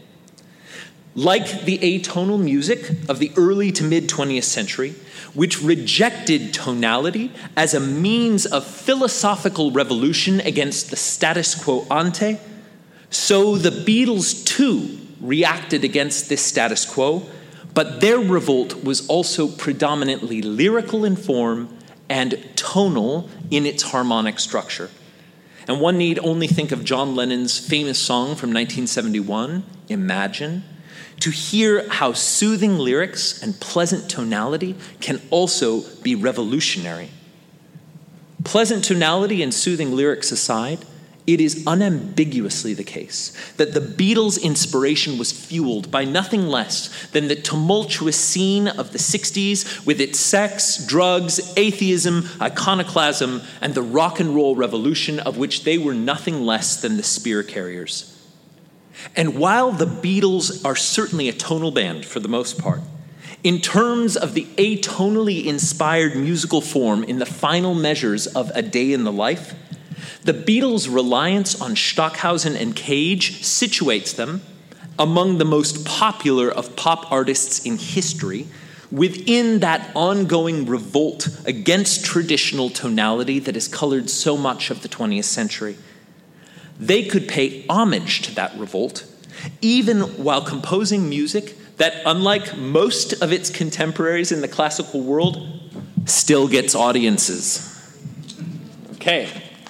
Like the atonal music of the early to mid-20th century, which rejected tonality as a means of philosophical revolution against the status quo ante, so the Beatles too reacted against this status quo, but their revolt was also predominantly lyrical in form and tonal in its harmonic structure. And one need only think of John Lennon's famous song from 1971, Imagine, to hear how soothing lyrics and pleasant tonality can also be revolutionary. Pleasant tonality and soothing lyrics aside, it is unambiguously the case that the Beatles' inspiration was fueled by nothing less than the tumultuous scene of the 60s with its sex, drugs, atheism, iconoclasm, and the rock and roll revolution of which they were nothing less than the spear carriers. And while the Beatles are certainly a tonal band for the most part, in terms of the atonally inspired musical form in the final measures of A Day in the Life, the Beatles' reliance on Stockhausen and Cage situates them among the most popular of pop artists in history within that ongoing revolt against traditional tonality that has colored so much of the 20th century. They could pay homage to that revolt, even while composing music that, unlike most of its contemporaries in the classical world, still gets audiences. Okay,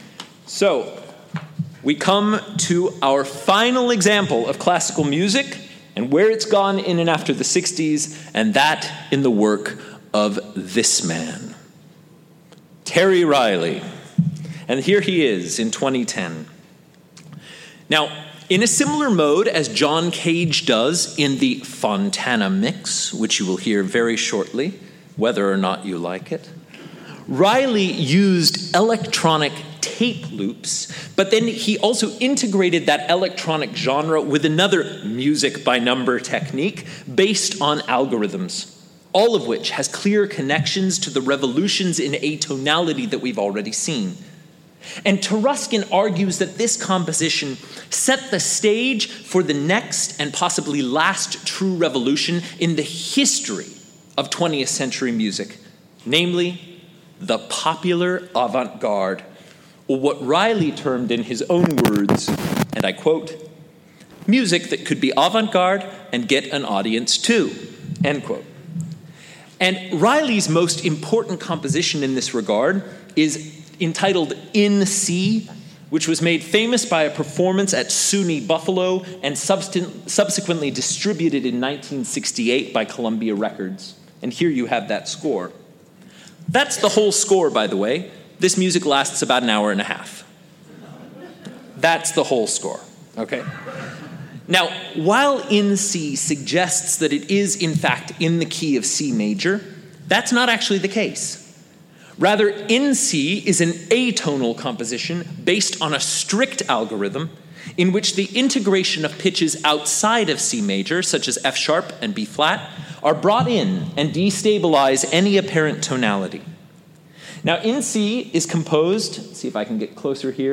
so we come to our final example of classical music and where it's gone in and after the 60s, and that in the work of this man, Terry Riley. And here he is in 2010. Now, in a similar mode as John Cage does in the Fontana mix, which you will hear very shortly, whether or not you like it, Riley used electronic tape loops, but then he also integrated that electronic genre with another music by number technique based on algorithms, all of which has clear connections to the revolutions in atonality that we've already seen. And Taruskin argues that this composition set the stage for the next and possibly last true revolution in the history of 20th century music, namely the popular avant-garde, or what Riley termed in his own words, and I quote, music that could be avant-garde and get an audience too, end quote. And Riley's most important composition in this regard is entitled In C, which was made famous by a performance at SUNY Buffalo and subsequently distributed in 1968 by Columbia Records. And here you have that score. That's the whole score, by the way. This music lasts about an hour and a half. That's the whole score, okay? Now, while In C suggests that it is, in fact, in the key of C major, that's not actually the case. Rather, In C is an atonal composition based on a strict algorithm in which the integration of pitches outside of C major, such as F sharp and B flat, are brought in and destabilize any apparent tonality. Now, In C is composed, let's see if I can get closer here,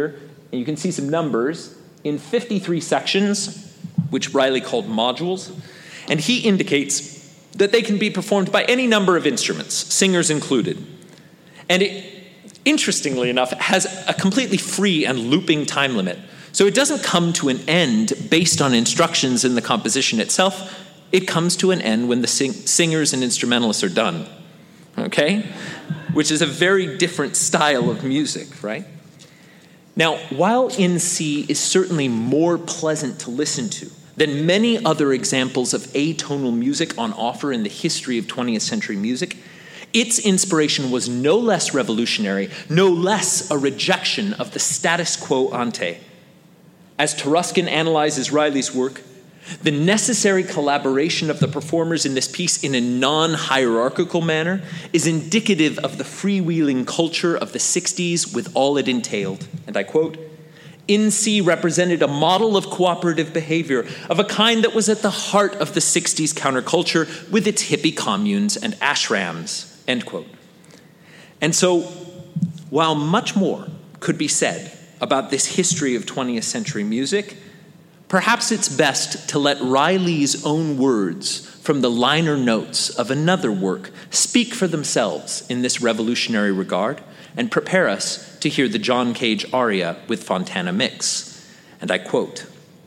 and you can see some numbers, in 53 sections, which Riley called modules, and he indicates that they can be performed by any number of instruments, singers included. And it, interestingly enough, has a completely free and looping time limit. So it doesn't come to an end based on instructions in the composition itself. It comes to an end when the singers and instrumentalists are done, okay? Which is a very different style of music, right? Now, while in C is certainly more pleasant to listen to than many other examples of atonal music on offer in the history of 20th century music, its inspiration was no less revolutionary, no less a rejection of the status quo ante. As Taruskin analyzes Riley's work, the necessary collaboration of the performers in this piece in a non-hierarchical manner is indicative of the freewheeling culture of the 60s with all it entailed. And I quote, "In C represented a model of cooperative behavior of a kind that was at the heart of the 60s counterculture with its hippie communes and ashrams," end quote. And so, while much more could be said about this history of 20th century music, perhaps it's best to let Riley's own words from the liner notes of another work speak for themselves in this revolutionary regard and prepare us to hear the John Cage aria with Fontana Mix. And I quote,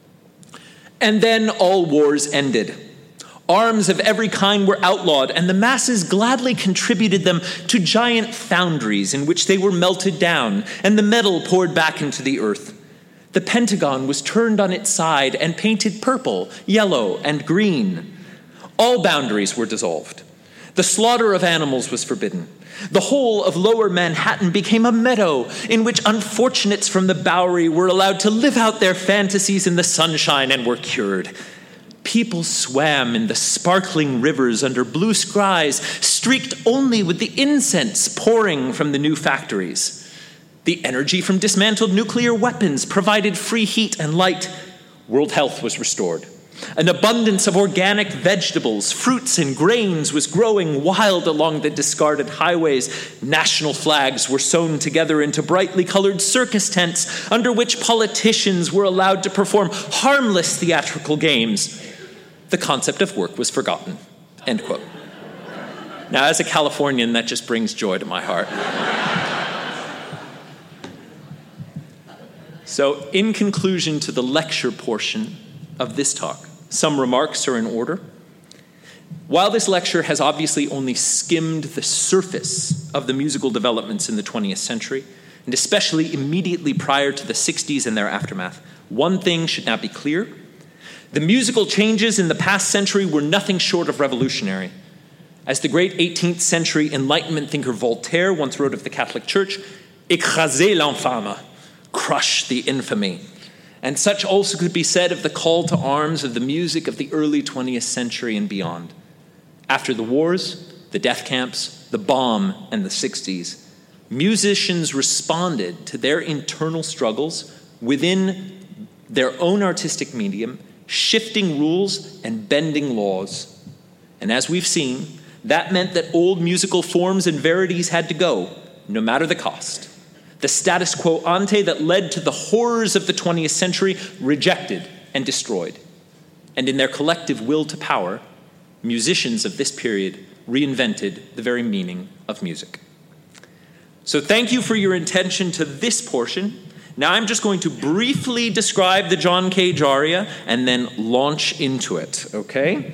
"And then all wars ended. Arms of every kind were outlawed, and the masses gladly contributed them to giant foundries in which they were melted down, and the metal poured back into the earth. The Pentagon was turned on its side and painted purple, yellow, and green. All boundaries were dissolved. The slaughter of animals was forbidden. The whole of Lower Manhattan became a meadow in which unfortunates from the Bowery were allowed to live out their fantasies in the sunshine and were cured. People swam in the sparkling rivers under blue skies, streaked only with the incense pouring from the new factories. The energy from dismantled nuclear weapons provided free heat and light. World health was restored. An abundance of organic vegetables, fruits, and grains was growing wild along the discarded highways. National flags were sewn together into brightly colored circus tents under which politicians were allowed to perform harmless theatrical games. The concept of work was forgotten," end quote. Now, as a Californian, that just brings joy to my heart. So, in conclusion to the lecture portion of this talk, some remarks are in order. While this lecture has obviously only skimmed the surface of the musical developments in the 20th century, and especially immediately prior to the 60s and their aftermath, one thing should now be clear. The musical changes in the past century were nothing short of revolutionary. As the great 18th century Enlightenment thinker Voltaire once wrote of the Catholic Church, "Écraser l'infâme," crush the infamy. And such also could be said of the call to arms of the music of the early 20th century and beyond. After the wars, the death camps, the bomb, and the 60s, musicians responded to their internal struggles within their own artistic medium, shifting rules and bending laws. And as we've seen, that meant that old musical forms and verities had to go, no matter the cost. The status quo ante that led to the horrors of the 20th century rejected and destroyed. And in their collective will to power, musicians of this period reinvented the very meaning of music. So thank you for your attention to this portion. Now I'm just going to briefly describe the John Cage aria and then launch into it, okay?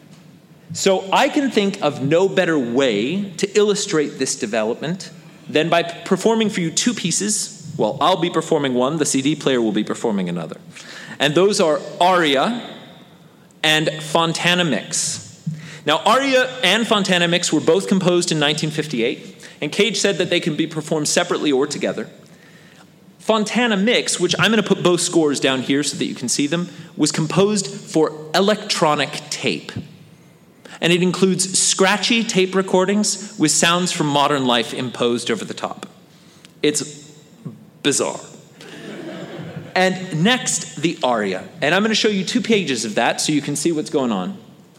So I can think of no better way to illustrate this development than by performing for you two pieces. Well, I'll be performing one, the CD player will be performing another. And those are Aria and Fontana Mix. Now, Aria and Fontana Mix were both composed in 1958, and Cage said that they can be performed separately or together. Fontana Mix, which I'm going to put both scores down here so that you can see them, was composed for electronic tape. And it includes scratchy tape recordings with sounds from modern life imposed over the top. It's bizarre. And next, the aria. And I'm going to show you 2 pages of that so you can see what's going on.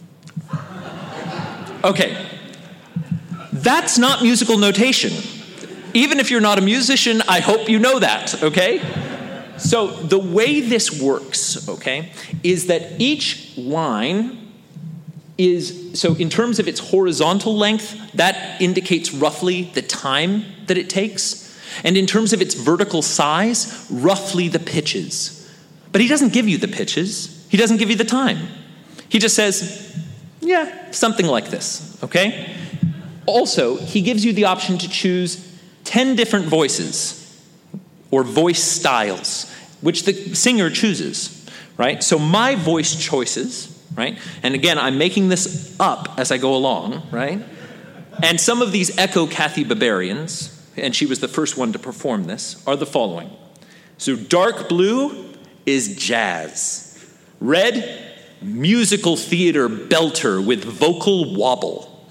Okay. That's not musical notation. Even if you're not a musician, I hope you know that, okay? So the way this works, okay, is that each line is, so in terms of its horizontal length, that indicates roughly the time that it takes. And in terms of its vertical size, roughly the pitches. But he doesn't give you the pitches. He doesn't give you the time. He just says, yeah, something like this, okay? Also, he gives you the option to choose 10 different voices or voice styles, which the singer chooses, right? So my voice choices, right? And again, I'm making this up as I go along, right? And some of these echo Kathy Barbarians, and she was the first one to perform this, are the following. So dark blue is jazz. Red, musical theater belter with vocal wobble.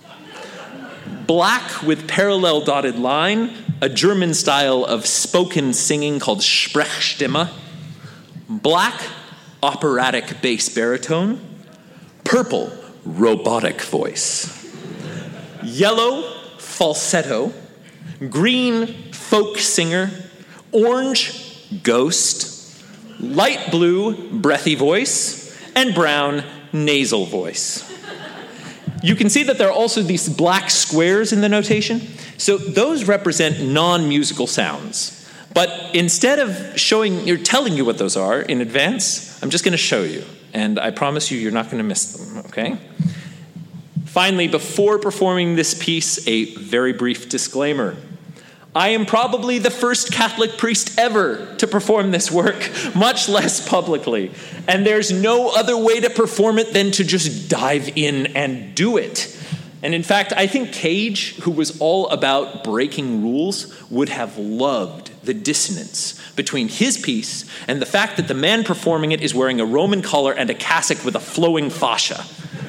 Black with parallel dotted line, a German style of spoken singing called Sprechstimme. Black, operatic bass baritone. Purple, robotic voice. Yellow, falsetto. Green, folk singer. Orange, ghost. Light blue, breathy voice. And brown, nasal voice. You can see that there are also these black squares in the notation. So those represent non-musical sounds. But instead of telling you what those are in advance, I'm just going to show you. And I promise you're not going to miss them, okay? Finally, before performing this piece, a very brief disclaimer. I am probably the first Catholic priest ever to perform this work, much less publicly. And there's no other way to perform it than to just dive in and do it. And in fact, I think Cage, who was all about breaking rules, would have loved the dissonance between his piece and the fact that the man performing it is wearing a Roman collar and a cassock with a flowing fascia.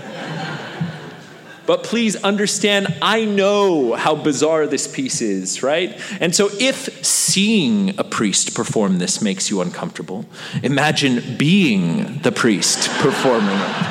But please understand, I know how bizarre this piece is, right? And so if seeing a priest perform this makes you uncomfortable, imagine being the priest performing it.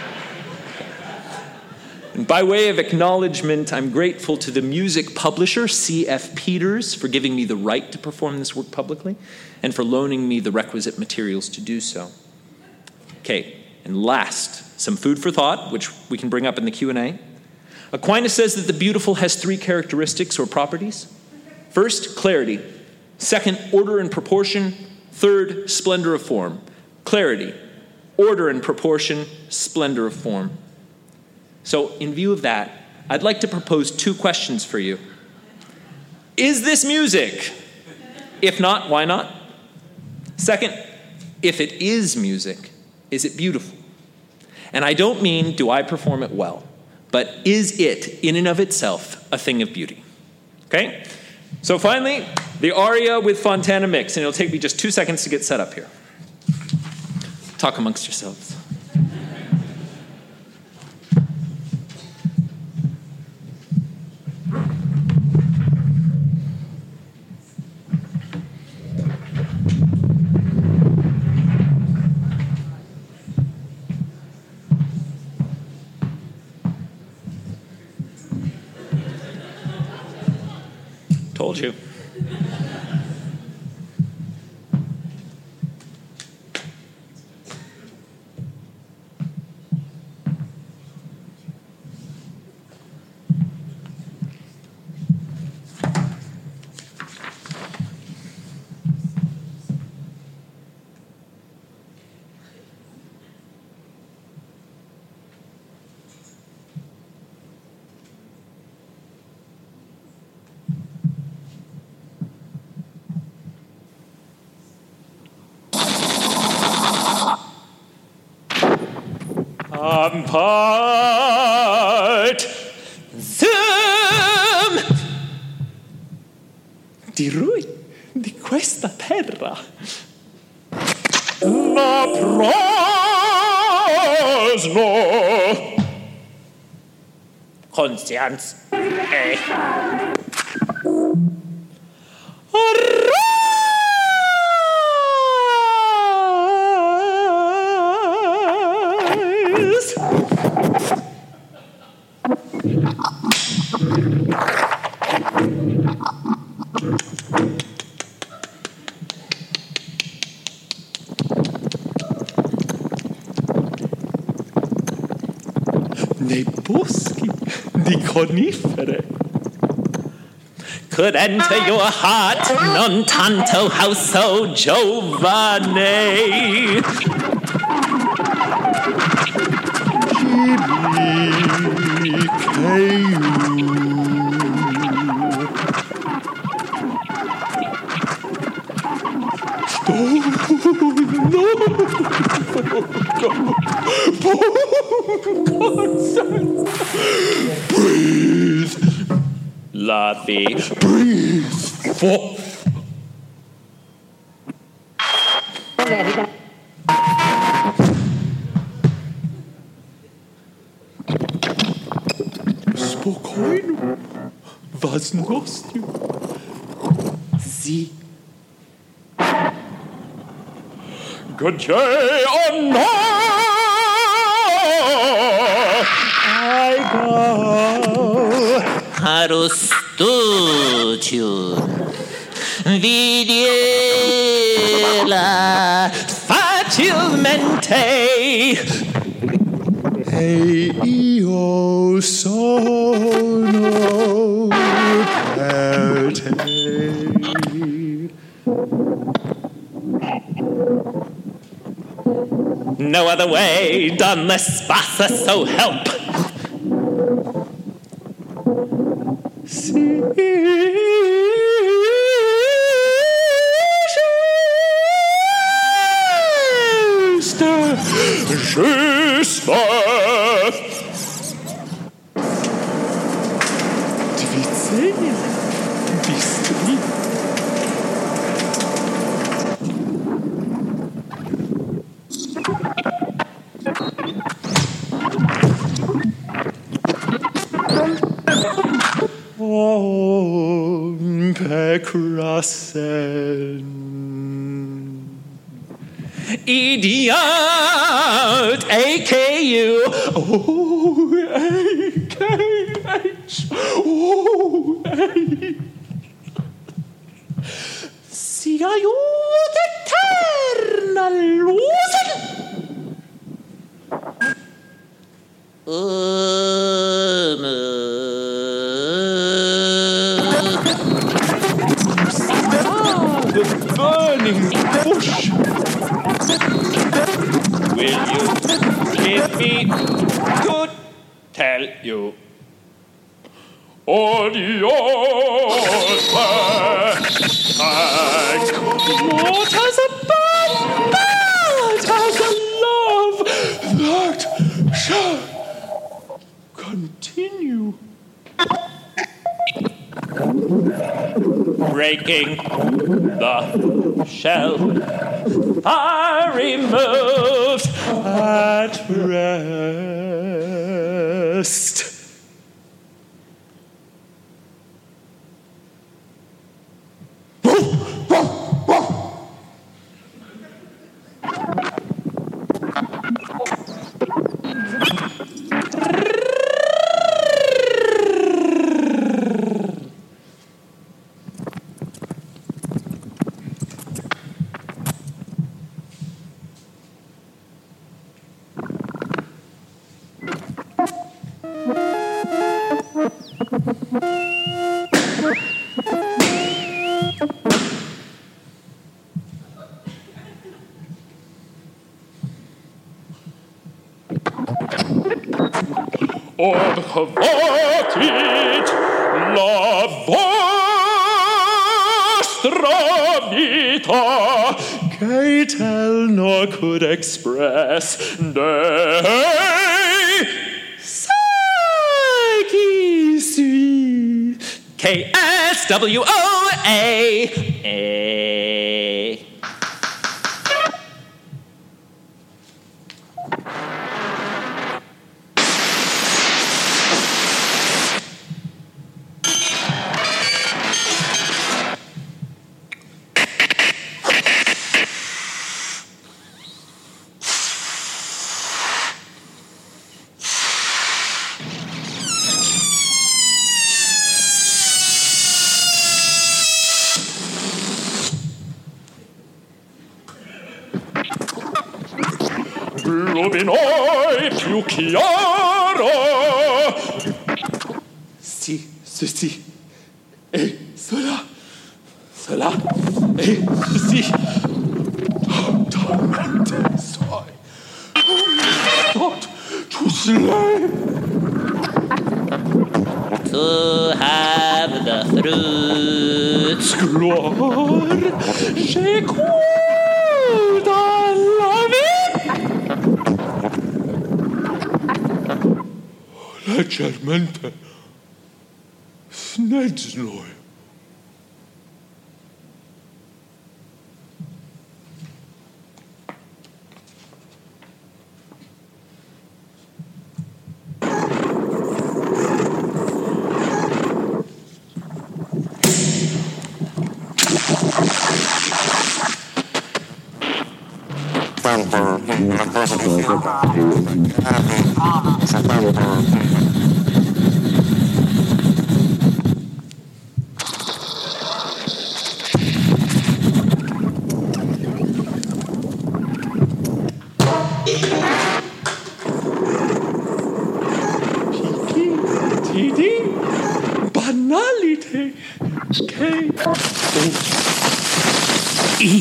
And by way of acknowledgement, I'm grateful to the music publisher, C.F. Peters, for giving me the right to perform this work publicly and for loaning me the requisite materials to do so. Okay, and last, some food for thought, which we can bring up in the Q&A. Aquinas says that the beautiful has three characteristics or properties. First, clarity. Second, order and proportion. Third, splendor of form. Clarity, order and proportion, splendor of form. So in view of that, I'd like to propose two questions for you. Is this music? If not, why not? Second, if it is music, is it beautiful? And I don't mean, do I perform it well? But is it, in and of itself, a thing of beauty? Okay? So finally, the aria with Fontana mix, and it'll take me just 2 seconds to get set up here. Talk amongst yourselves. Told you. Part them di lui di questa terra la prosno conscience boschi di conifere could enter your heart, non tanto how so giovane. Breathe, Laffy, breathe forth. Spokojno, возможностью. Sie. Good day on I go. Arostutium vidiela facilmente. E io sono per te. No other way done this spassa, so help. Juste. Dvicenja. Bistri. Pekrasen. Idiot! AKU! Oh, AKH! Oh, A. Siaiut eterna lusen! The burning bush! Will you give me to tell you? Adios, what has a bad has a love that shall continue? Breaking the shell, I removed at rest. Obchvatit la vostra vita, che tel nor could express, dei psyche sui, KSWOA. Luminoi più chiaro ceci et cela, et ceci. Tormented soy. Not to slay. To have the fruits. Gloire, j'écoute à la vie. Leggermente snedsloj. Tidi, banalité, E.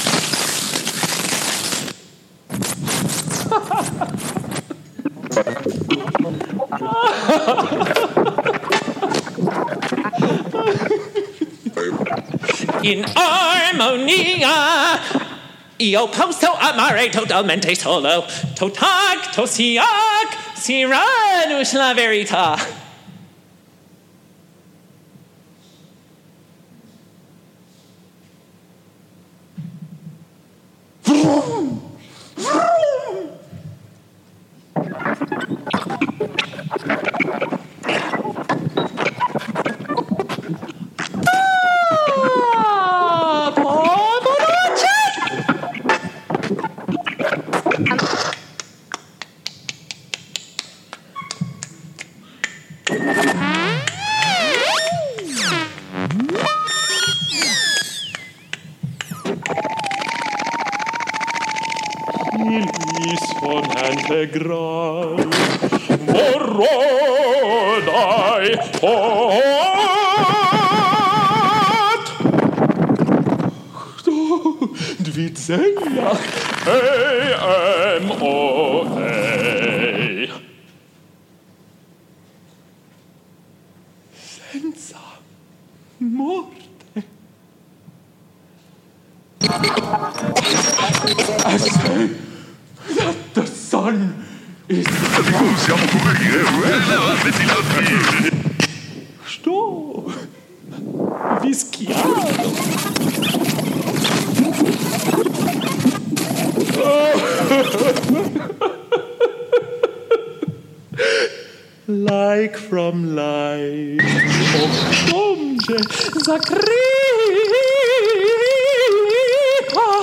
In harmonia, io posto amare totalmente solo, totac, tosiac, siranus la verita. integral morodai hot Dvidzenia AMOA senza morte. I say that the sun is Что? Вискиado. Like from life. Obdomże zakrypa.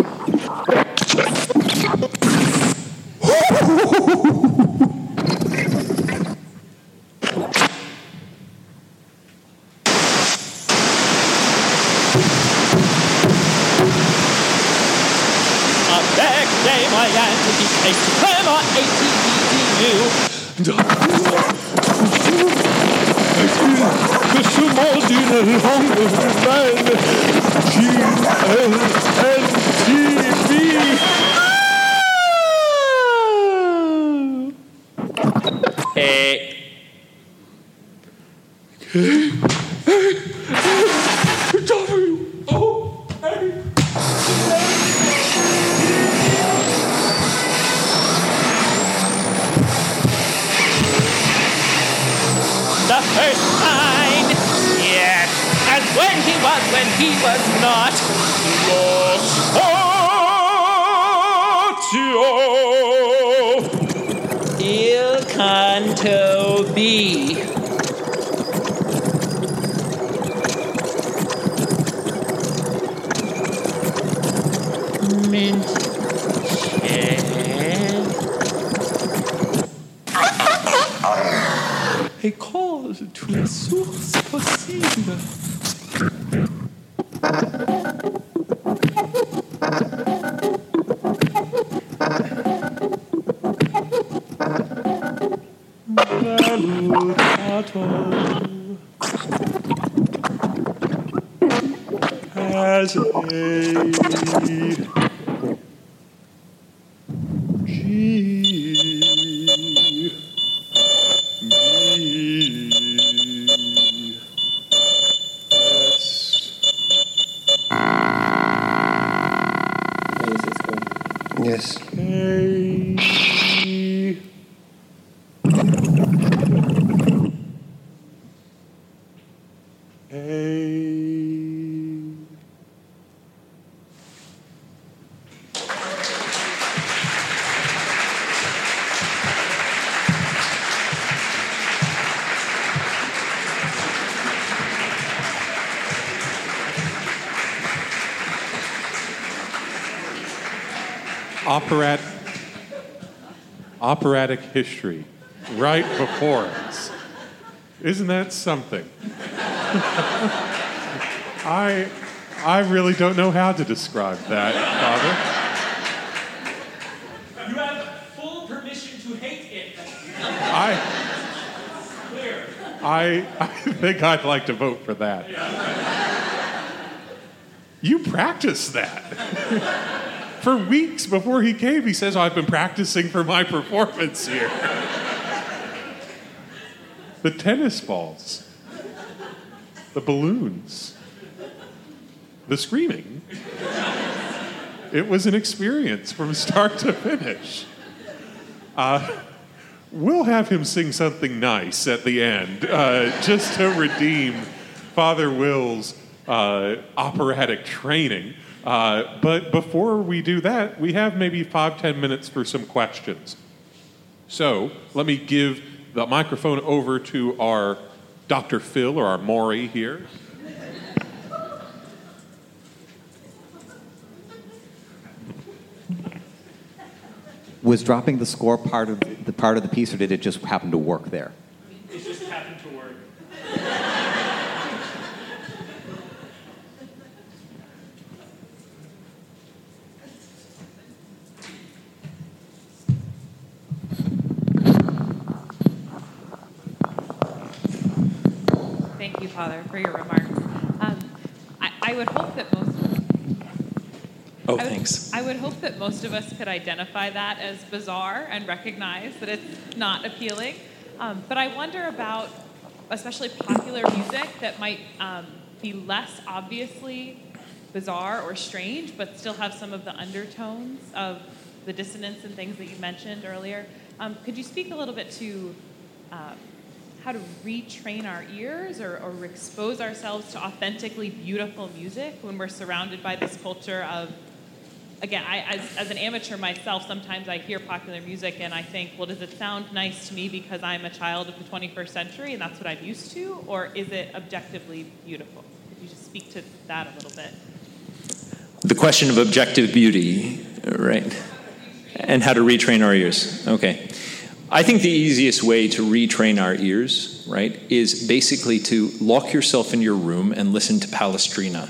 A call to la source possible. Valutato. as A, G, B, Yes. K, A. Operatic history right before us. Isn't that something? I really don't know how to describe that, Father. You have full permission to hate it. Clear. I think I'd like to vote for that. You practiced that. For weeks before he came, he says, I've been practicing for my performance here. The tennis balls, the balloons, the screaming. It was an experience from start to finish. We'll have him sing something nice at the end, just to redeem Father Will's operatic training. But before we do that, we have maybe 5-10 minutes for some questions. So let me give the microphone over to our Dr. Phil, or our Maury here. Was dropping the score part of the piece, or did it just happen to work there? It just happened to work. Thank you, Father, for your remarks. I would hope that Thanks. I would hope that most of us could identify that as bizarre and recognize that it's not appealing. But I wonder about, especially popular music that might be less obviously bizarre or strange, but still have some of the undertones of the dissonance and things that you mentioned earlier. Could you speak a little bit to how to retrain our ears or expose ourselves to authentically beautiful music when we're surrounded by this culture of, again, as an amateur myself, sometimes I hear popular music and I think, well, does it sound nice to me because I'm a child of the 21st century and that's what I'm used to, or is it objectively beautiful? Could you just speak to that a little bit? The question of objective beauty, right? And how to retrain our ears. Okay. I think the easiest way to retrain our ears, right, is basically to lock yourself in your room and listen to Palestrina.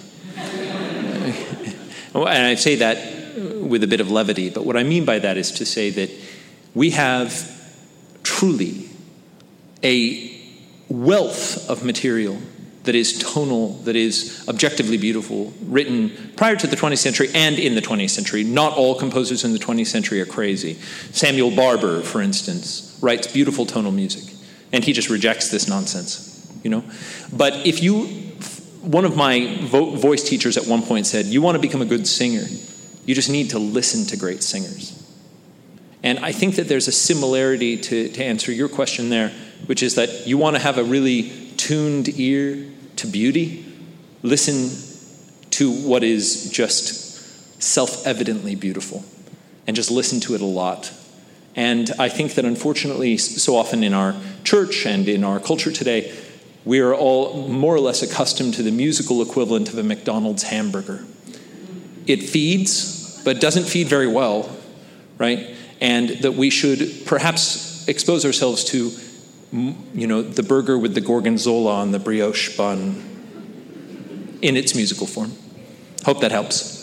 And I say that with a bit of levity, but what I mean by that is to say that we have truly a wealth of material that is tonal, that is objectively beautiful, written prior to the 20th century and in the 20th century. Not all composers in the 20th century are crazy. Samuel Barber, for instance, writes beautiful tonal music, and he just rejects this nonsense, you know? But if you, one of my voice teachers at one point said, you want to become a good singer, you just need to listen to great singers. And I think that there's a similarity to answer your question there, which is that you want to have a really tuned ear to beauty, listen to what is just self-evidently beautiful, and just listen to it a lot. And I think that unfortunately, so often in our church and in our culture today, we are all more or less accustomed to the musical equivalent of a McDonald's hamburger. It feeds, but doesn't feed very well, right? And that we should perhaps expose ourselves to, you know, the burger with the gorgonzola on the brioche bun in its musical form. Hope that helps.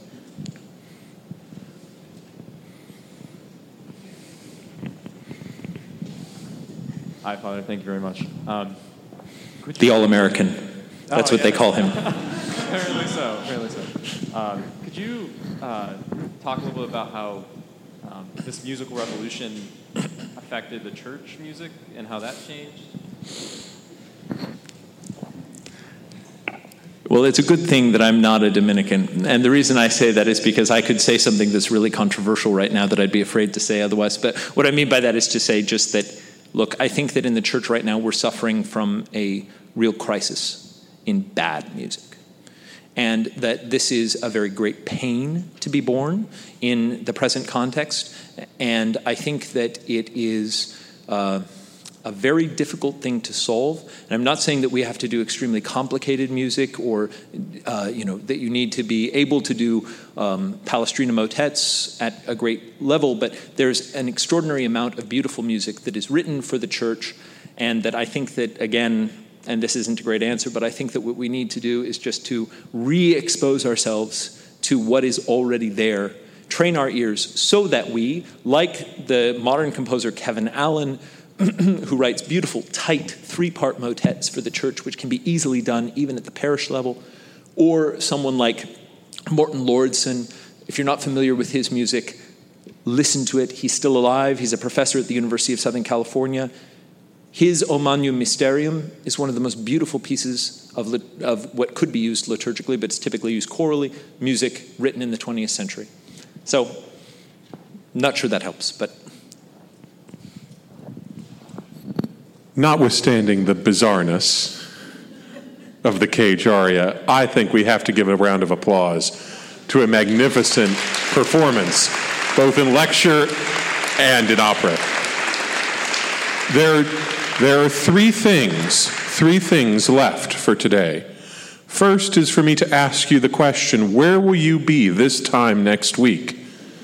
Hi, Father. Thank you very much. The All-American. That's what they call him. Apparently so. Could you talk a little bit about how this musical revolution affected the church music and how that changed? Well, it's a good thing that I'm not a Dominican. And the reason I say that is because I could say something that's really controversial right now that I'd be afraid to say otherwise. But what I mean by that is to say just that, look, I think that in the church right now we're suffering from a real crisis in bad music. And that this is a very great pain to be borne in the present context. And I think that it is a very difficult thing to solve. And I'm not saying that we have to do extremely complicated music or, that you need to be able to do Palestrina motets at a great level, but there's an extraordinary amount of beautiful music that is written for the church, and that I think that, again, and this isn't a great answer, but I think that what we need to do is just to re-expose ourselves to what is already there, train our ears so that we, like the modern composer Kevin Allen, who writes beautiful, tight, 3-part motets for the church, which can be easily done even at the parish level, or someone like Morton Lordson. If you're not familiar with his music, listen to it. He's still alive. He's a professor at the University of Southern California. His O Magnum Mysterium is one of the most beautiful pieces of what could be used liturgically, but it's typically used chorally, music written in the 20th century. So, not sure that helps, but... Notwithstanding the bizarreness of the Cage aria, I think we have to give a round of applause to a magnificent performance, both in lecture and in opera. There are three things left for today. First is for me to ask you the question, where will you be this time next week?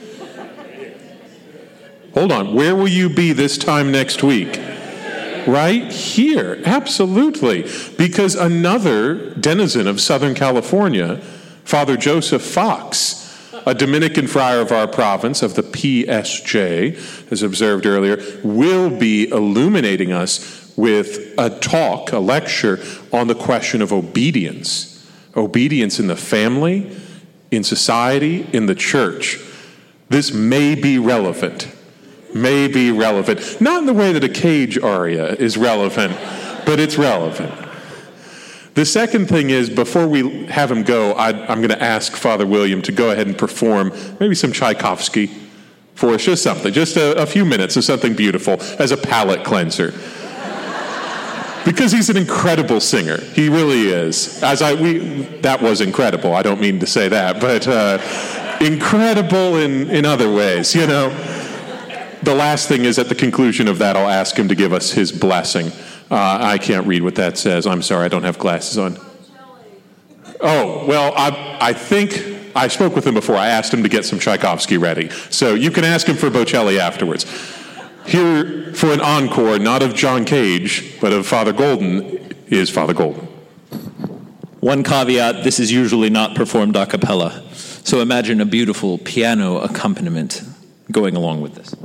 Hold on, where will you be this time next week? Right here, absolutely. Because another denizen of Southern California, Father Joseph Fox, a Dominican friar of our province, of the PSJ, as observed earlier, will be illuminating us with a talk, a lecture, on the question of obedience. Obedience in the family, in society, in the church. This may be relevant. Not in the way that a Cage aria is relevant, but it's relevant. The second thing is, before we have him go, I'm going to ask Father William to go ahead and perform maybe some Tchaikovsky for us, just a few minutes of something beautiful as a palate cleanser. Because he's an incredible singer. He really is. That was incredible. I don't mean to say that, but incredible in other ways, you know. The last thing is, at the conclusion of that, I'll ask him to give us his blessing. I can't read what that says. I'm sorry, I don't have glasses on. Oh, well, I think I spoke with him before. I asked him to get some Tchaikovsky ready. So you can ask him for Bocelli afterwards. Here for an encore, not of John Cage, but of Father Golden, is Father Golden. One caveat, this is usually not performed a cappella. So imagine a beautiful piano accompaniment going along with this.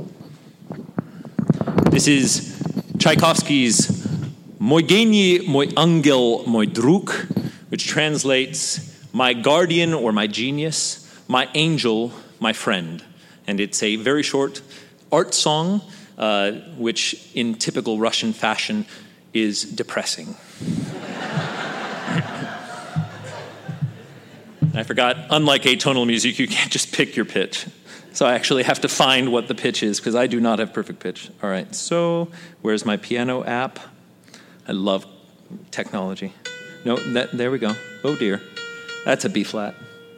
This is Tchaikovsky's Mój génie, mój angel, mój druk, which translates my guardian or my genius, my angel, my friend. And it's a very short art song, which in typical Russian fashion is depressing. I forgot, unlike atonal music, you can't just pick your pitch. So I actually have to find what the pitch is, because I do not have perfect pitch. All right, so where's my piano app? I love technology. No, there we go. Oh dear. That's a B flat.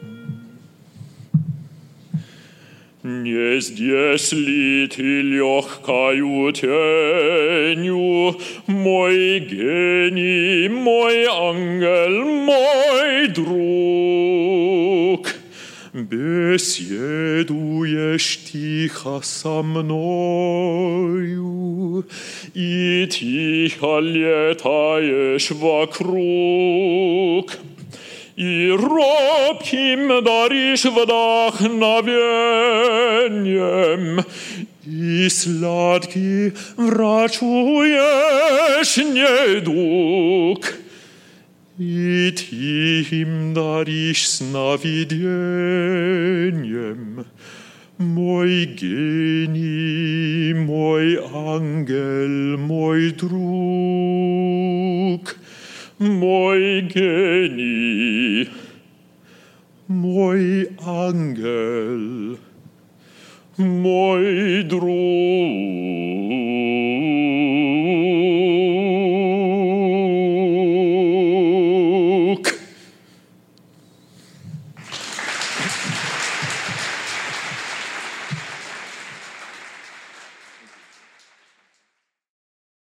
Не здесь ли ты легкою тенью, мой гений, мой ангел, мой друг? Беседуешь тихо со мною и тихо летаешь вокруг, и робким даришь вдохновением, и сладкий врачуешь недуг. I tihim dariš snavidenjem, moj geni, moj angel, moj drug, moj geni, moj angel, moj drug.